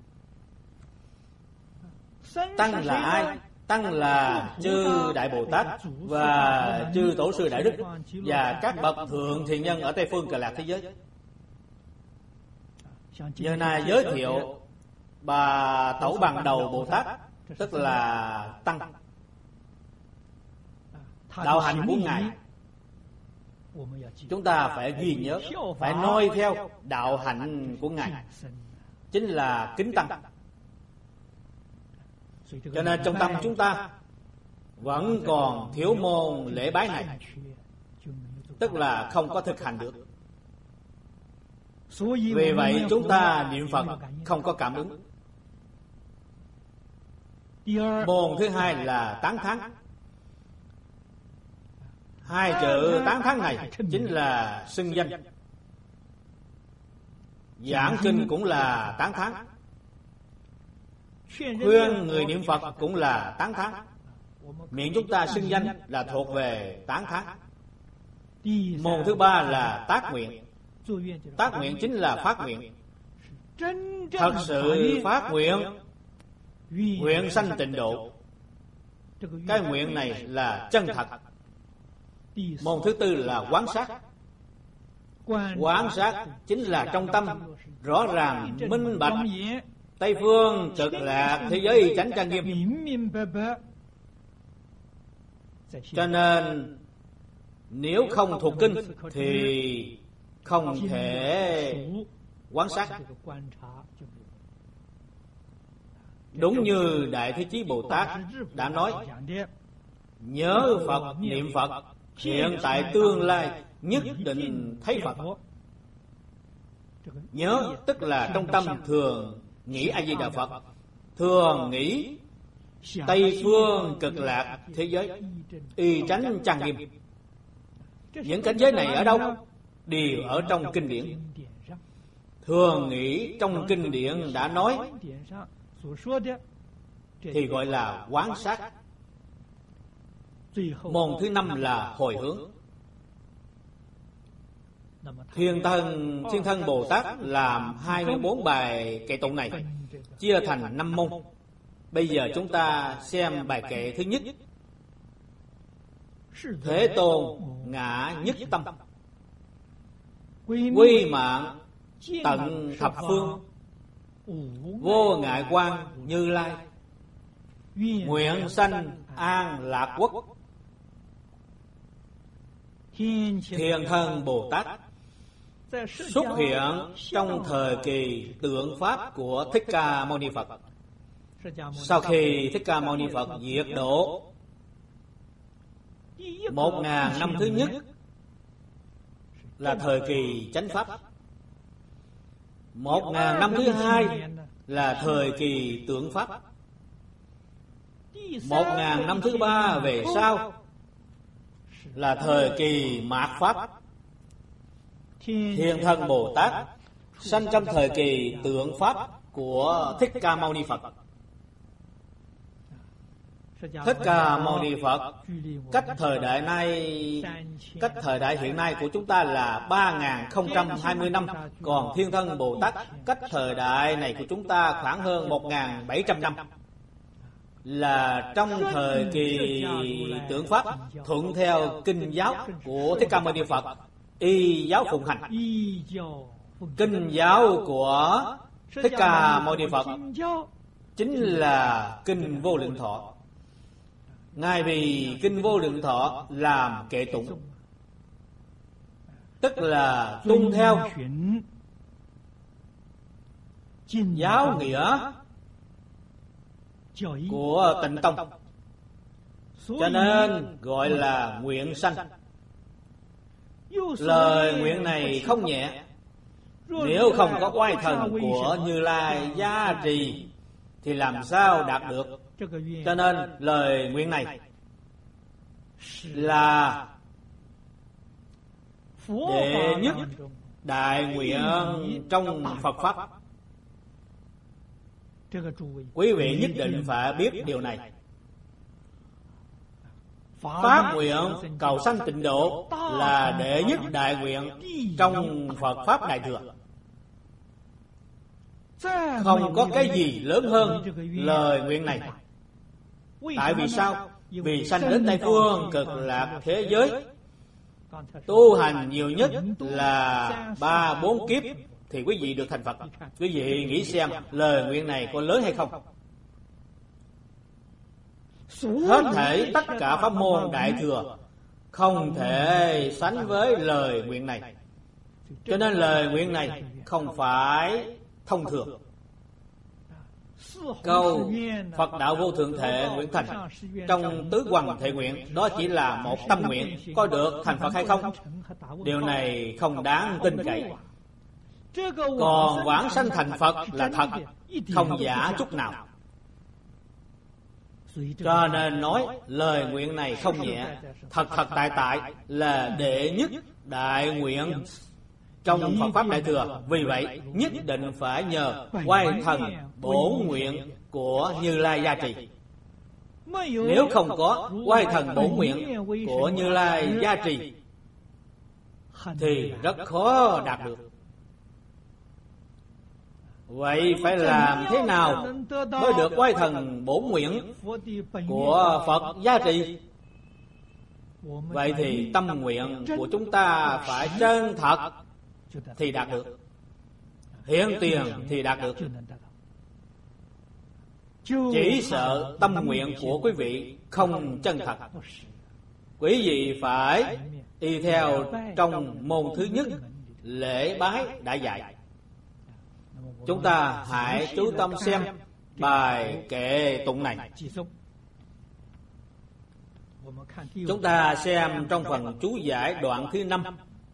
Tăng là ai? Tăng là chư Đại Bồ Tát và chư Tổ sư Đại Đức và các bậc thượng thiện nhân ở Tây Phương Cực Lạc thế giới. Giờ này giới thiệu bà Tổ Bằng Đầu Bồ Tát, tức là Tăng. Đạo hạnh của Ngài chúng ta phải ghi nhớ, phải noi theo đạo hạnh của Ngài, chính là kính Tăng. Cho nên trong tâm chúng ta vẫn còn thiếu môn lễ bái này, tức là không có thực hành được. Vì vậy chúng ta niệm Phật không có cảm ứng. Môn thứ hai là tán thán. Hai chữ tán thán này chính là xưng danh. Giảng kinh cũng là tán thán, khuyên người niệm Phật cũng là tán thán. Miệng chúng ta xưng danh là thuộc về tán thán. Môn thứ ba là tác nguyện. Tác nguyện chính là phát nguyện. Thật sự phát nguyện, nguyện sanh tịnh độ. Cái nguyện này là chân thật. Môn thứ tư là quán sát. Quán sát chính là trong tâm rõ ràng minh bạch. Tây Phương Cực Lạc thế giới chánh trang nghiêm. Cho nên nếu không thuộc kinh thì không thể quán sát. Đúng như Đại Thế Chí Bồ Tát đã nói, nhớ Phật, niệm Phật, hiện tại tương lai nhất định thấy Phật. Nhớ tức là trong tâm thường nghĩ A Di Đà Phật, thường nghĩ Tây Phương Cực Lạc thế giới y chánh trang nghiêm. Những cảnh giới này ở đâu? Đều ở trong kinh điển. Thường nghĩ trong kinh điển đã nói thì gọi là quán sát. Môn thứ năm là hồi hướng. Thiên thân Thiên thân Bồ Tát làm hai mươi bốn bài kệ tụng này, chia thành năm môn. Bây giờ chúng ta xem bài kệ thứ nhất. Thế Tôn ngã nhất tâm, quy mạng tận thập phương, vô ngại quang Như Lai, nguyện sanh an lạc quốc. Thiên thân Bồ Tát xuất hiện trong thời kỳ tượng pháp của Thích Ca Mâu Ni Phật. Sau khi Thích Ca Mâu Ni Phật diệt độ, một ngàn năm thứ nhất là thời kỳ chánh pháp. Một ngàn năm thứ hai là thời kỳ tượng pháp. Một ngàn năm thứ ba về sau là thời kỳ mạt pháp. Thiên thân Bồ Tát sanh trong thời kỳ tượng pháp của Thích Ca Mâu Ni Phật. Thích Ca Mâu Ni Phật cách thời đại nay, cách thời đại hiện nay của chúng ta là ba nghìn không trăm hai mươi năm, còn Thiên Thân Bồ Tát cách thời đại này của chúng ta khoảng hơn một nghìn bảy trăm năm, là trong thời kỳ tượng Pháp thuận theo kinh giáo của Thích Ca Mâu Ni Phật, y giáo phụng hành. Kinh giáo của Thích Ca Mâu Ni Phật chính là Kinh Vô Lượng Thọ. Ngài vì Kinh Vô Lượng Thọ làm kệ tụng, tức là tuân theo giáo nghĩa của Tịnh Tông, cho nên gọi là nguyện sanh. Lời nguyện này không nhẹ, nếu không có oai thần của Như Lai gia trì thì làm sao đạt được. Cho nên lời nguyện này là đệ nhất đại nguyện trong Phật Pháp. Quý vị nhất định phải biết điều này. Phát nguyện cầu sanh tịnh độ là đệ nhất đại nguyện trong Phật Pháp Đại Thừa. Không có cái gì lớn hơn lời nguyện này. Tại vì sao? Vì sanh đến Tây Phương Cực Lạc thế giới, tu hành nhiều nhất là ba bốn kiếp thì quý vị được thành Phật. Quý vị nghĩ xem lời nguyện này có lớn hay không? Hết thảy tất cả pháp môn Đại Thừa không thể sánh với lời nguyện này. Cho nên lời nguyện này không phải thông thường. Câu Phật đạo vô thượng thể nguyện thành trong tứ hoằng thệ nguyện, đó chỉ là một tâm nguyện, có được thành Phật hay không, điều này không đáng tin cậy. Còn vãng sanh thành Phật là thật, không giả chút nào. Cho nên nói lời nguyện này không nhẹ, thật thật tại tại là đệ nhất đại nguyện trong Phật Pháp Đại Thừa. Vì vậy nhất định phải nhờ oai thần bổn nguyện của Như Lai gia trì. Nếu không có oai thần bổn nguyện của Như Lai gia trì thì rất khó đạt được. Vậy phải làm thế nào mới được oai thần bổn nguyện của Phật gia trì? Vậy thì tâm nguyện của chúng ta phải chân thật thì đạt được, hiện tiền thì đạt được. Chỉ sợ tâm nguyện của quý vị không chân thật. Quý vị phải y theo trong môn thứ nhất lễ bái đã dạy. Chúng ta hãy chú tâm xem bài kệ tụng này. Chúng ta xem trong phần chú giải đoạn thứ năm.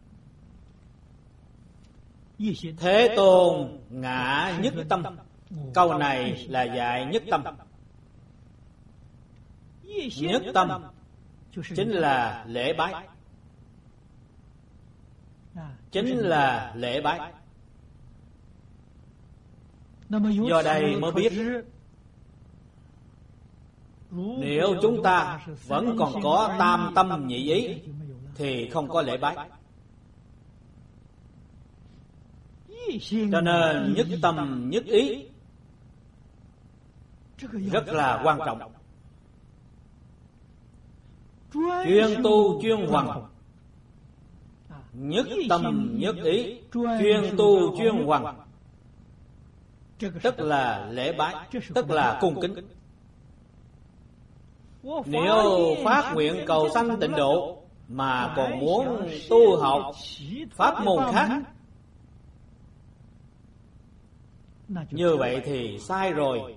Thế Tôn ngã nhất tâm. Câu này là dạy nhất tâm. Nhất tâm chính là lễ bái, chính là lễ bái. Do đây mới biết, nếu chúng ta vẫn còn có tam tâm nhị ý thì không có lễ bái. Cho nên nhất tâm nhất ý rất là quan trọng. Chuyên tu chuyên hoằng, nhất tâm nhất ý, chuyên tu chuyên hoằng, tức là lễ bái, tức là cung kính. Nếu phát nguyện cầu sanh tịnh độ mà còn muốn tu học pháp môn khác, như vậy thì sai rồi,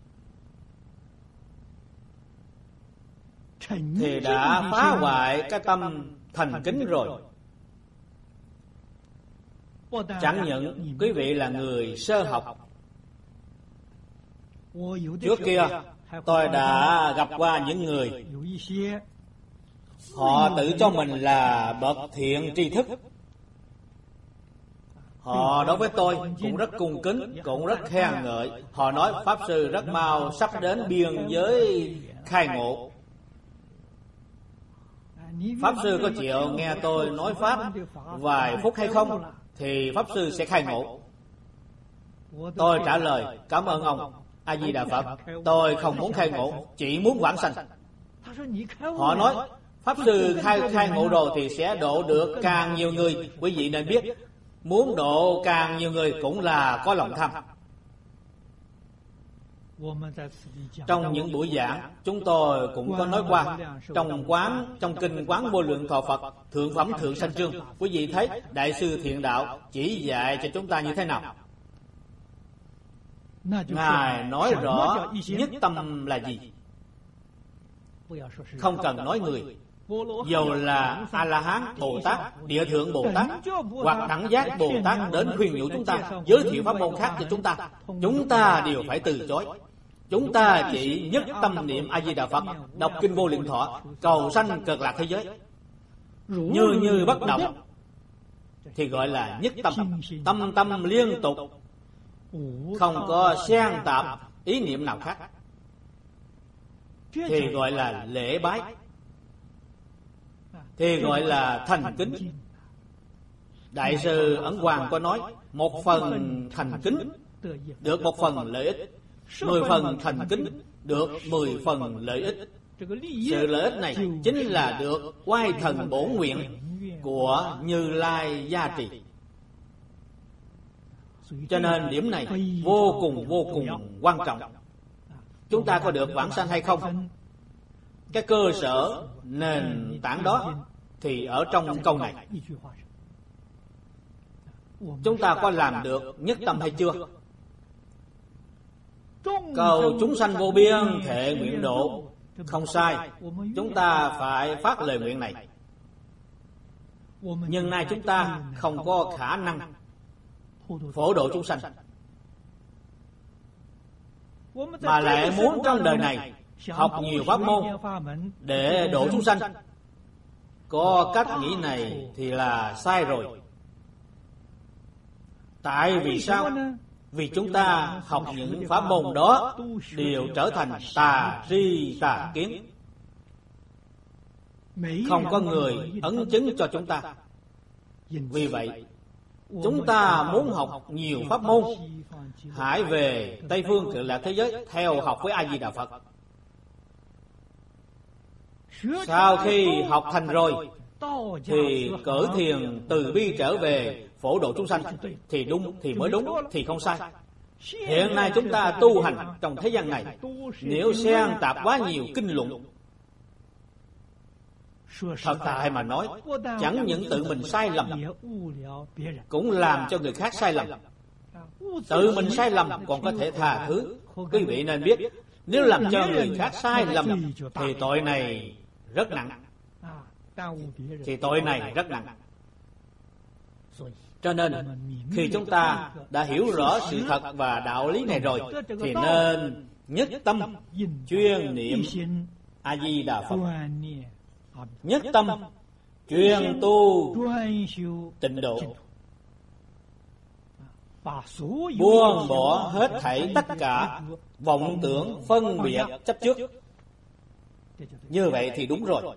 thì đã phá hoại cái tâm thành kính rồi. Chẳng những quý vị là người sơ học, trước kia tôi đã gặp qua những người họ tự cho mình là bậc thiện tri thức. Họ đối với tôi cũng rất cung kính, cũng rất khen ngợi. Họ nói Pháp Sư rất mau sắp đến biên giới khai ngộ. Pháp Sư có chịu nghe tôi nói Pháp vài phút hay không, thì Pháp Sư sẽ khai ngộ. Tôi trả lời, cảm ơn ông, A-di-đà Phật, tôi không muốn khai ngộ, chỉ muốn vãng sanh. Họ nói, Pháp Sư khai khai ngộ rồi thì sẽ độ được càng nhiều người. Quý vị nên biết, muốn độ càng nhiều người cũng là có lòng tham. Trong những buổi giảng, chúng tôi cũng có nói qua, trong quán, trong kinh Quán Vô Lượng Thọ Phật, Thượng Phẩm Thượng Sanh Chương, quý vị thấy Đại sư Thiện Đạo chỉ dạy cho chúng ta như thế nào? Ngài nói rõ nhất tâm là gì. Không cần nói người, dầu là A-la-hán Bồ Tát, Địa Thượng Bồ Tát hoặc Đẳng Giác Bồ Tát đến khuyên nhủ chúng ta, giới thiệu pháp môn khác cho chúng ta, chúng ta đều phải từ chối. Chúng ta chỉ nhất tâm niệm A-di-đà Phật, đọc kinh Vô Lượng Thọ, cầu sanh cực lạc thế giới. Như như bất động thì gọi là nhất tâm, tâm tâm liên tục, không có xen tạp ý niệm nào khác, thì gọi là lễ bái, thì gọi là thành kính. Đại sư Ấn Hoàng có nói, một phần thành kính được một phần lợi ích, mười phần thành kính được mười phần lợi ích. Sự lợi ích này chính là được oai thần bổn nguyện của Như Lai gia trì. Cho nên điểm này vô cùng vô cùng quan trọng. Chúng ta có được vãng sanh hay không? Cái cơ sở nền tảng đó thì ở trong câu này. Chúng ta có làm được nhất tâm hay chưa? Cầu chúng sanh vô biên thệ nguyện độ, không sai, chúng ta phải phát lời nguyện này. Nhưng nay chúng ta không có khả năng phổ độ chúng sanh, mà lại muốn trong đời này học nhiều pháp môn để độ chúng sanh. Có cách nghĩ này thì là sai rồi. Tại vì sao? Vì chúng ta học những pháp môn đó đều trở thành tà tri tà kiến, không có người ấn chứng cho chúng ta. Vì vậy, chúng ta muốn học nhiều pháp môn, hãy về Tây Phương Cực Lạc thế giới theo học với A-di-đà Phật. Sau khi học thành rồi thì cởi thiền từ bi trở về phổ độ chúng sanh, thì đúng, thì mới đúng, thì không sai. Hiện nay chúng ta tu hành trong thế gian này, nếu xen tạp quá nhiều kinh luận, thật tại mà nói, chẳng những tự mình sai lầm, cũng làm cho người khác sai lầm. Tự mình sai lầm còn có thể tha thứ. Quý vị nên biết, nếu làm cho người khác sai lầm thì tội này rất nặng, thì tội này rất nặng. Cho nên khi chúng ta đã hiểu rõ sự thật và đạo lý này rồi, thì nên nhất tâm chuyên niệm A-di-đà Phật, nhất tâm chuyên tu tịnh độ, buông bỏ hết thảy tất cả vọng tưởng phân biệt chấp trước. Như vậy thì đúng rồi.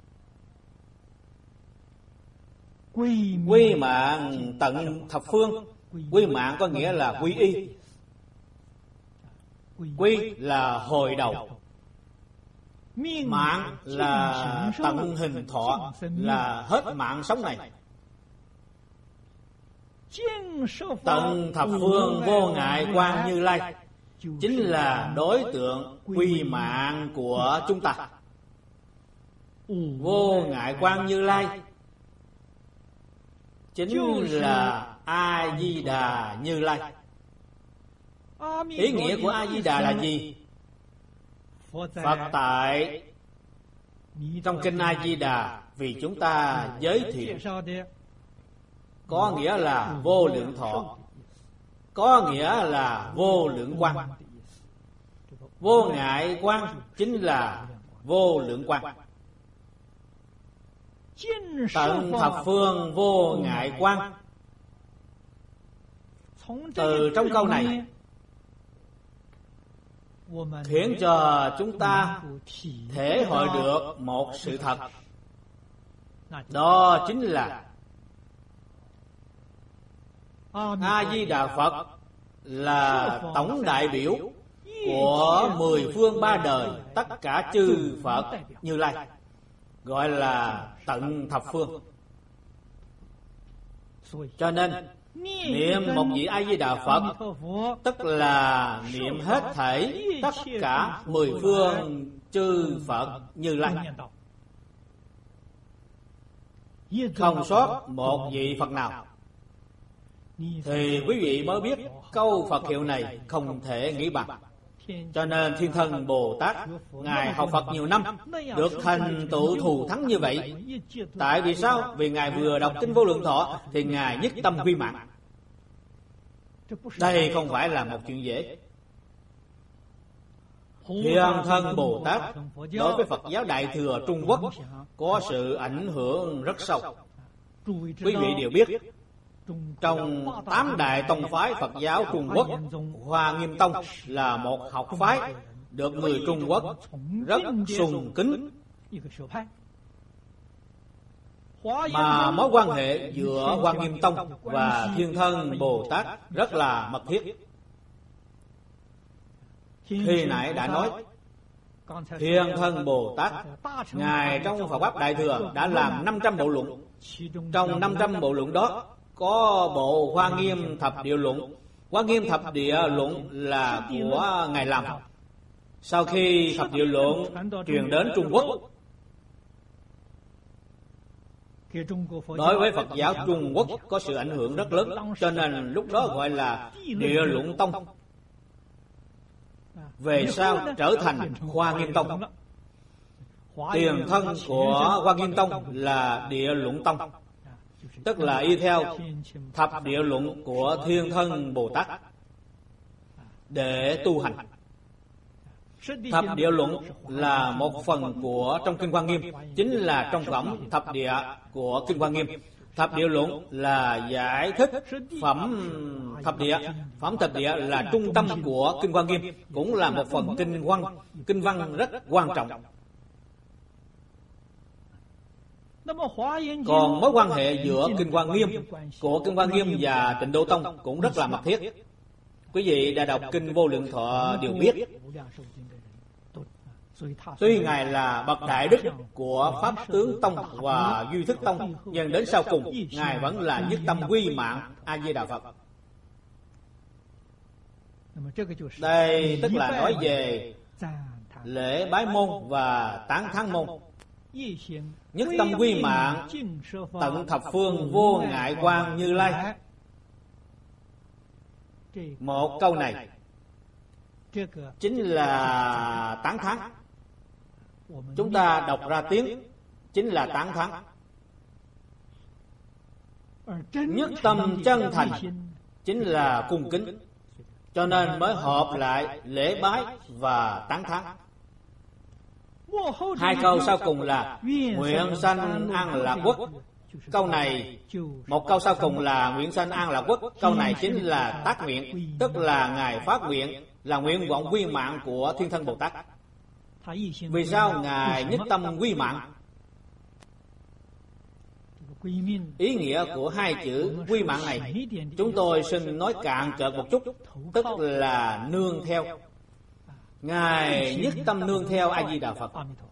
Quy mạng tận thập phương. Quy mạng có nghĩa là quy y. Quy là hồi đầu, mạng là tận hình thọ, là hết mạng sống này. Tận thập phương vô ngại quang Như Lai chính là đối tượng quy mạng của chúng ta. Vô ngại quang Như Lai chính là A-di-đà Như Lai. Ý nghĩa của A-di-đà là gì? Phật tại trong kinh A-di-đà vì chúng ta giới thiệu, có nghĩa là vô lượng thọ, có nghĩa là vô lượng quang. Vô ngại quang chính là vô lượng quang. Tận thập phương vô ngại quang. Từ trong câu này khiến cho chúng ta thể hội được một sự thật. Đó chính là A-di-đà Phật là tổng đại biểu của mười phương ba đời tất cả chư Phật Như Lai, gọi là tận thập phương. Cho nên niệm một vị A-di-đà Phật tức là niệm hết thảy tất cả mười phương chư Phật Như Lai, không sót một vị Phật nào, thì quý vị mới biết câu Phật hiệu này không thể nghĩ bằng. Cho nên Thiên Thân Bồ Tát Ngài học Phật nhiều năm, được thành tựu thù thắng như vậy. Tại vì sao? Vì Ngài vừa đọc kinh Vô Lượng Thọ thì Ngài nhất tâm quy mạng. Đây không phải là một chuyện dễ. Thiên Thân Bồ Tát đối với Phật giáo Đại Thừa Trung Quốc có sự ảnh hưởng rất sâu. Quý vị đều biết, trong tám đại tông phái Phật giáo Trung Quốc, Hoa Nghiêm Tông là một học phái được người Trung Quốc rất sùng kính, mà mối quan hệ giữa Hoa Nghiêm Tông và Thiên Thân Bồ Tát rất là mật thiết. Khi nãy đã nói, Thiên Thân Bồ Tát Ngài trong Phật Pháp Đại Thừa đã làm năm trăm bộ luận. Trong năm trăm bộ luận đó có bộ Hoa Nghiêm Thập Địa Luận. Hoa Nghiêm Thập Địa Luận là của Ngài làm. Sau khi Thập Địa Luận truyền đến Trung Quốc, đối với Phật giáo Trung Quốc có sự ảnh hưởng rất lớn, cho nên lúc đó gọi là Địa Luận Tông. Về sau trở thành Hoa Nghiêm Tông. Tiền thân của Hoa Nghiêm Tông là Địa Luận Tông, tức là y theo Thập Địa Luận của Thiên Thân Bồ Tát để tu hành. Thập Địa Luận là một phần của trong Kinh Hoa Nghiêm, chính là trong phẩm Thập Địa của Kinh Hoa Nghiêm. Thập Địa Luận là giải thích phẩm Thập Địa. Phẩm Thập Địa là trung tâm của Kinh Hoa Nghiêm, cũng là một phần kinh văn, kinh văn rất quan trọng. Còn mối quan hệ giữa Kinh Hoa Nghiêm của Kinh Hoa Nghiêm và Tịnh Độ Tông cũng rất là mật thiết. Quý vị đã đọc Kinh Vô Lượng Thọ đều biết, tuy Ngài là bậc đại đức của Pháp Tướng Tông và Duy Thức Tông, nhưng đến sau cùng Ngài vẫn là nhất tâm quy mạng A-di-đà Phật. Đây tức là nói về lễ bái môn và tán thán môn. Nhất tâm quy mạng tận thập phương vô ngại quang Như Lai. Một câu này chính là tán thán. Chúng ta đọc ra tiếng chính là tán thán. Nhất tâm chân thành chính là cung kính, cho nên mới hợp lại lễ bái và tán thán. Hai câu sau cùng là nguyện sanh an lạc quốc. Câu này, một câu sau cùng là nguyện sanh an lạc quốc. Câu này chính là tác nguyện, tức là Ngài phát nguyện, là nguyện vọng quy mạng của Thiên Thân Bồ Tát. Vì sao Ngài nhất tâm quy mạng? Ý nghĩa của hai chữ quy mạng này chúng tôi xin nói cạn cợt một chút, tức là nương theo. Ngài nhất tâm nương theo A-di-đà Phật,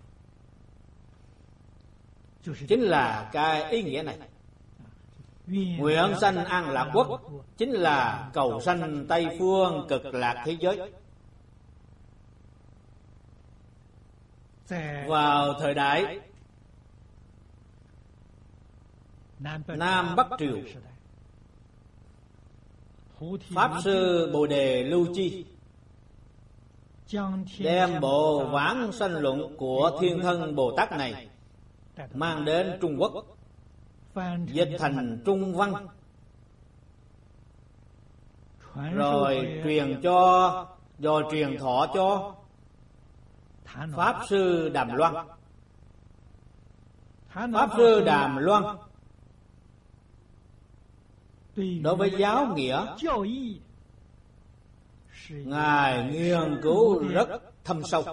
chính là cái ý nghĩa này. Nguyện sanh an lạc quốc chính là cầu sanh Tây Phương cực lạc thế giới. Vào thời đại Nam Bắc Triều, Pháp Sư Bồ Đề Lưu Chi đem bộ Vãng Sanh Luận của Thiên Thân Bồ Tát này mang đến Trung Quốc, dịch thành Trung văn, rồi truyền cho, rồi truyền thọ cho Pháp Sư Đàm Loan. Pháp Sư Đàm Loan đối với giáo nghĩa Ngài nghiên cứu rất thâm sâu.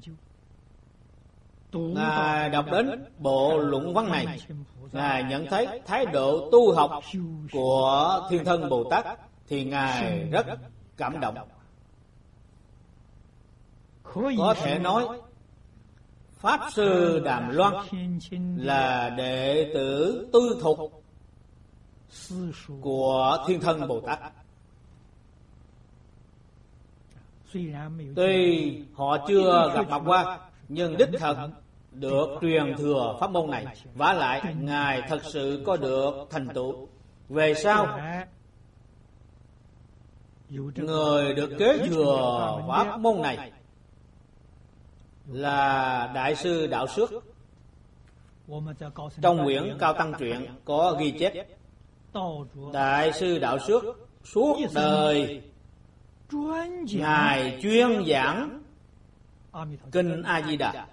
Ngài đọc đến bộ luận văn này, Ngài nhận thấy thái độ tu học của Thiên Thân Bồ Tát thì Ngài rất cảm động. Có thể nói Pháp Sư Đàm Loan là đệ tử tư thục của Thiên Thân Bồ Tát. Tuy họ chưa gặp mặt qua, nhưng đích thật được truyền thừa pháp môn này. Vả lại Ngài thật sự có được thành tựu. Về sau, người được kế thừa pháp môn này là Đại sư Đạo Xước. Trong quyển Cao Tăng Truyện có ghi chép, Đại sư Đạo Xước suốt đời Ngài chuyên giảng Kinh A Di Đà.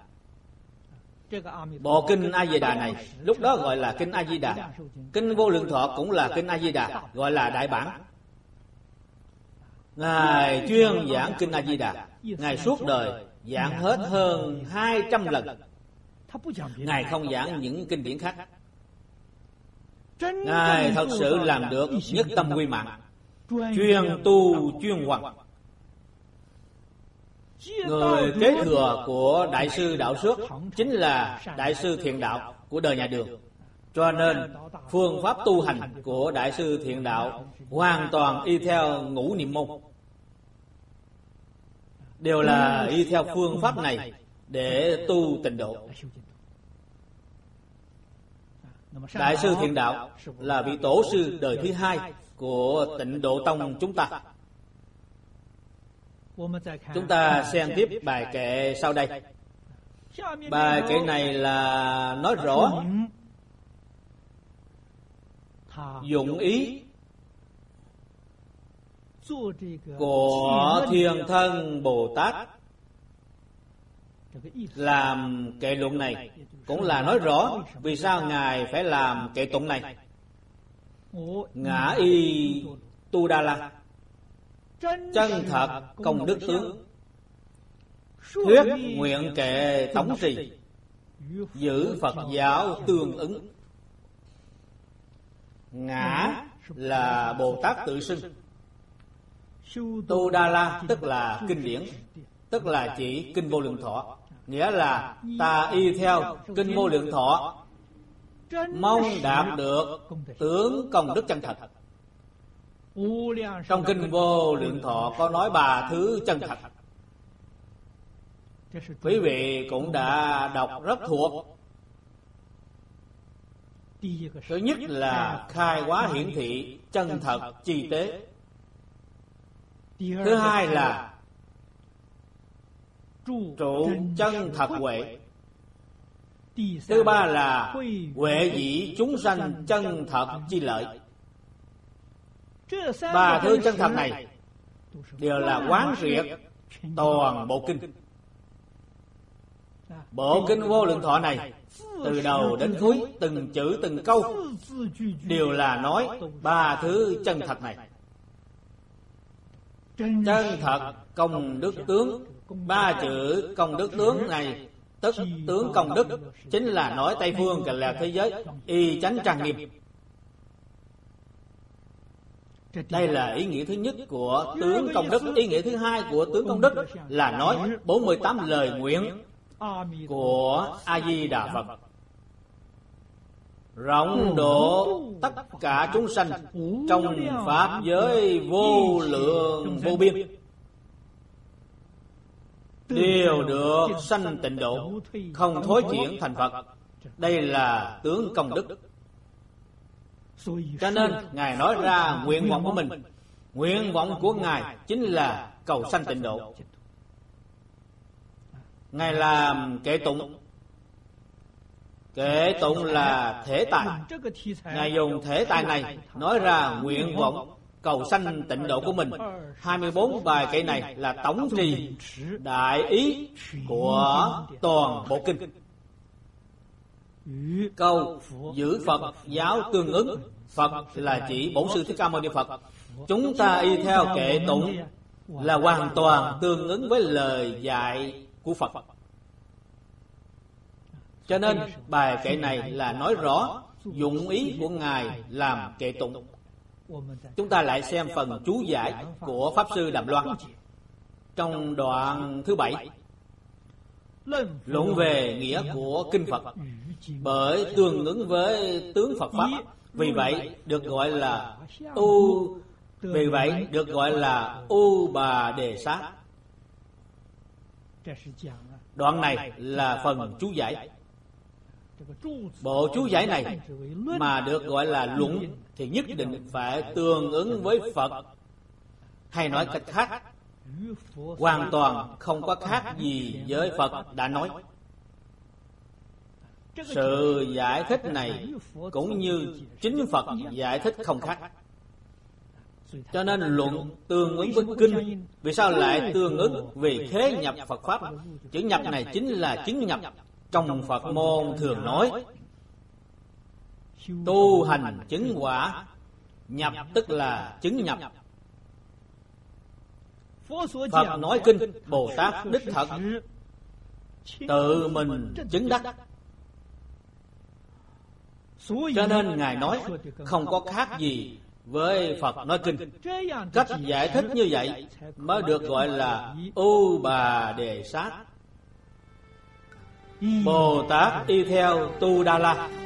Bộ Kinh A Di Đà này lúc đó gọi là Kinh A Di Đà. Kinh Vô Lượng Thọ cũng là Kinh A Di Đà, gọi là Đại Bản. Ngài chuyên giảng Kinh A Di Đà. Ngài suốt đời giảng hết hơn hai trăm lần. Ngài không giảng những kinh điển khác. Ngài thật sự làm được nhất tâm quy mạng, chuyên tu chuyên hoằng. Người kế thừa của Đại sư Đạo Xước chính là Đại sư Thiện Đạo của đời nhà Đường. Cho nên phương pháp tu hành của Đại sư Thiện Đạo hoàn toàn y theo ngũ niệm môn, đều là y theo phương pháp này để tu tịnh độ. Đại sư Thiện Đạo là vị tổ sư đời thứ hai của Tịnh Độ Tông chúng ta. Chúng ta xem tiếp bài kệ sau đây. Bài kệ này là nói rõ dụng ý của Thiên Thân Bồ Tát làm kệ luận này, cũng là nói rõ vì sao Ngài phải làm kệ tụng này. Ngã y Tu Đa La, chân thật công đức tướng, thuyết nguyện kệ tổng trì, giữ Phật giáo tương ứng. Ngã là Bồ Tát tự xưng, Tu Đa La tức là kinh điển, tức là chỉ Kinh Vô Lượng Thọ. Nghĩa là ta y theo Kinh Vô Lượng Thọ, mong đạt được tướng công đức chân thật. Trong Kinh Vô Lượng Thọ có nói ba thứ chân thật, quý vị cũng đã đọc rất thuộc. Thứ nhất là khai hóa hiển thị chân thật chi tế. Thứ hai là trụ chân thật huệ. Thứ ba là huệ dĩ chúng sanh chân thật chi lợi. Ba thứ chân thật này đều là quán triệt toàn bộ kinh. Bộ Kinh Vô Lượng Thọ này từ đầu đến cuối, từng chữ từng câu đều là nói ba thứ chân thật này. Chân thật công đức tướng. Ba chữ công đức tướng này, tức tướng công đức, chính là nói Tây Phương Cực Lạc thế giới y chánh trang nghiêm. Đây là ý nghĩa thứ nhất của tướng công đức. Ý nghĩa thứ hai của tướng công đức là nói bốn mươi tám lời nguyện của A Di Đà Phật, rộng độ tất cả chúng sanh trong pháp giới vô lượng vô biên, đều được sanh tịnh độ, không thối chuyển thành Phật. Đây là tướng công đức. Cho nên Ngài nói ra nguyện vọng của mình. Nguyện vọng của Ngài chính là cầu sanh tịnh độ. Ngài làm kệ tụng. Kệ tụng là thể tài. Ngài dùng thể tài này nói ra nguyện vọng cầu sanh tịnh độ của mình. hai mươi bốn bài kệ này là tổng trì đại ý của toàn bộ kinh. Câu giữ Phật giáo tương ứng. Phật là chỉ Bổn Sư Thích Ca Mâu Ni Phật. Chúng ta y theo kệ tụng là hoàn toàn tương ứng với lời dạy của Phật. Cho nên bài kệ này là nói rõ dụng ý của Ngài làm kệ tụng. Chúng ta lại xem phần chú giải của Pháp Sư Đàm Loan trong đoạn thứ bảy, luận về nghĩa của kinh Phật, bởi tương ứng với tướng Phật Pháp, vì vậy được gọi là u vì vậy được gọi là U Bà Đề Sát. Đoạn này là phần chú giải. Bộ chú giải này mà được gọi là luận thì nhất định phải tương ứng với Phật, hay nói cách khác, hoàn toàn không có khác gì với Phật đã nói. Sự giải thích này cũng như chính Phật giải thích không khác. Cho nên luận tương ứng với kinh. Vì sao lại tương ứng? Vì khế nhập Phật Pháp. Chữ nhập này chính là chứng nhập. Trong Phật môn thường nói tu hành chứng quả, nhập tức là chứng nhập. Phật nói kinh, Bồ Tát đích thật tự mình chứng đắc. Cho nên Ngài nói không có khác gì với Phật nói kinh. Cách giải thích như vậy mới được gọi là U Bà Đề Sát. Bồ Tát y theo Tu Đa La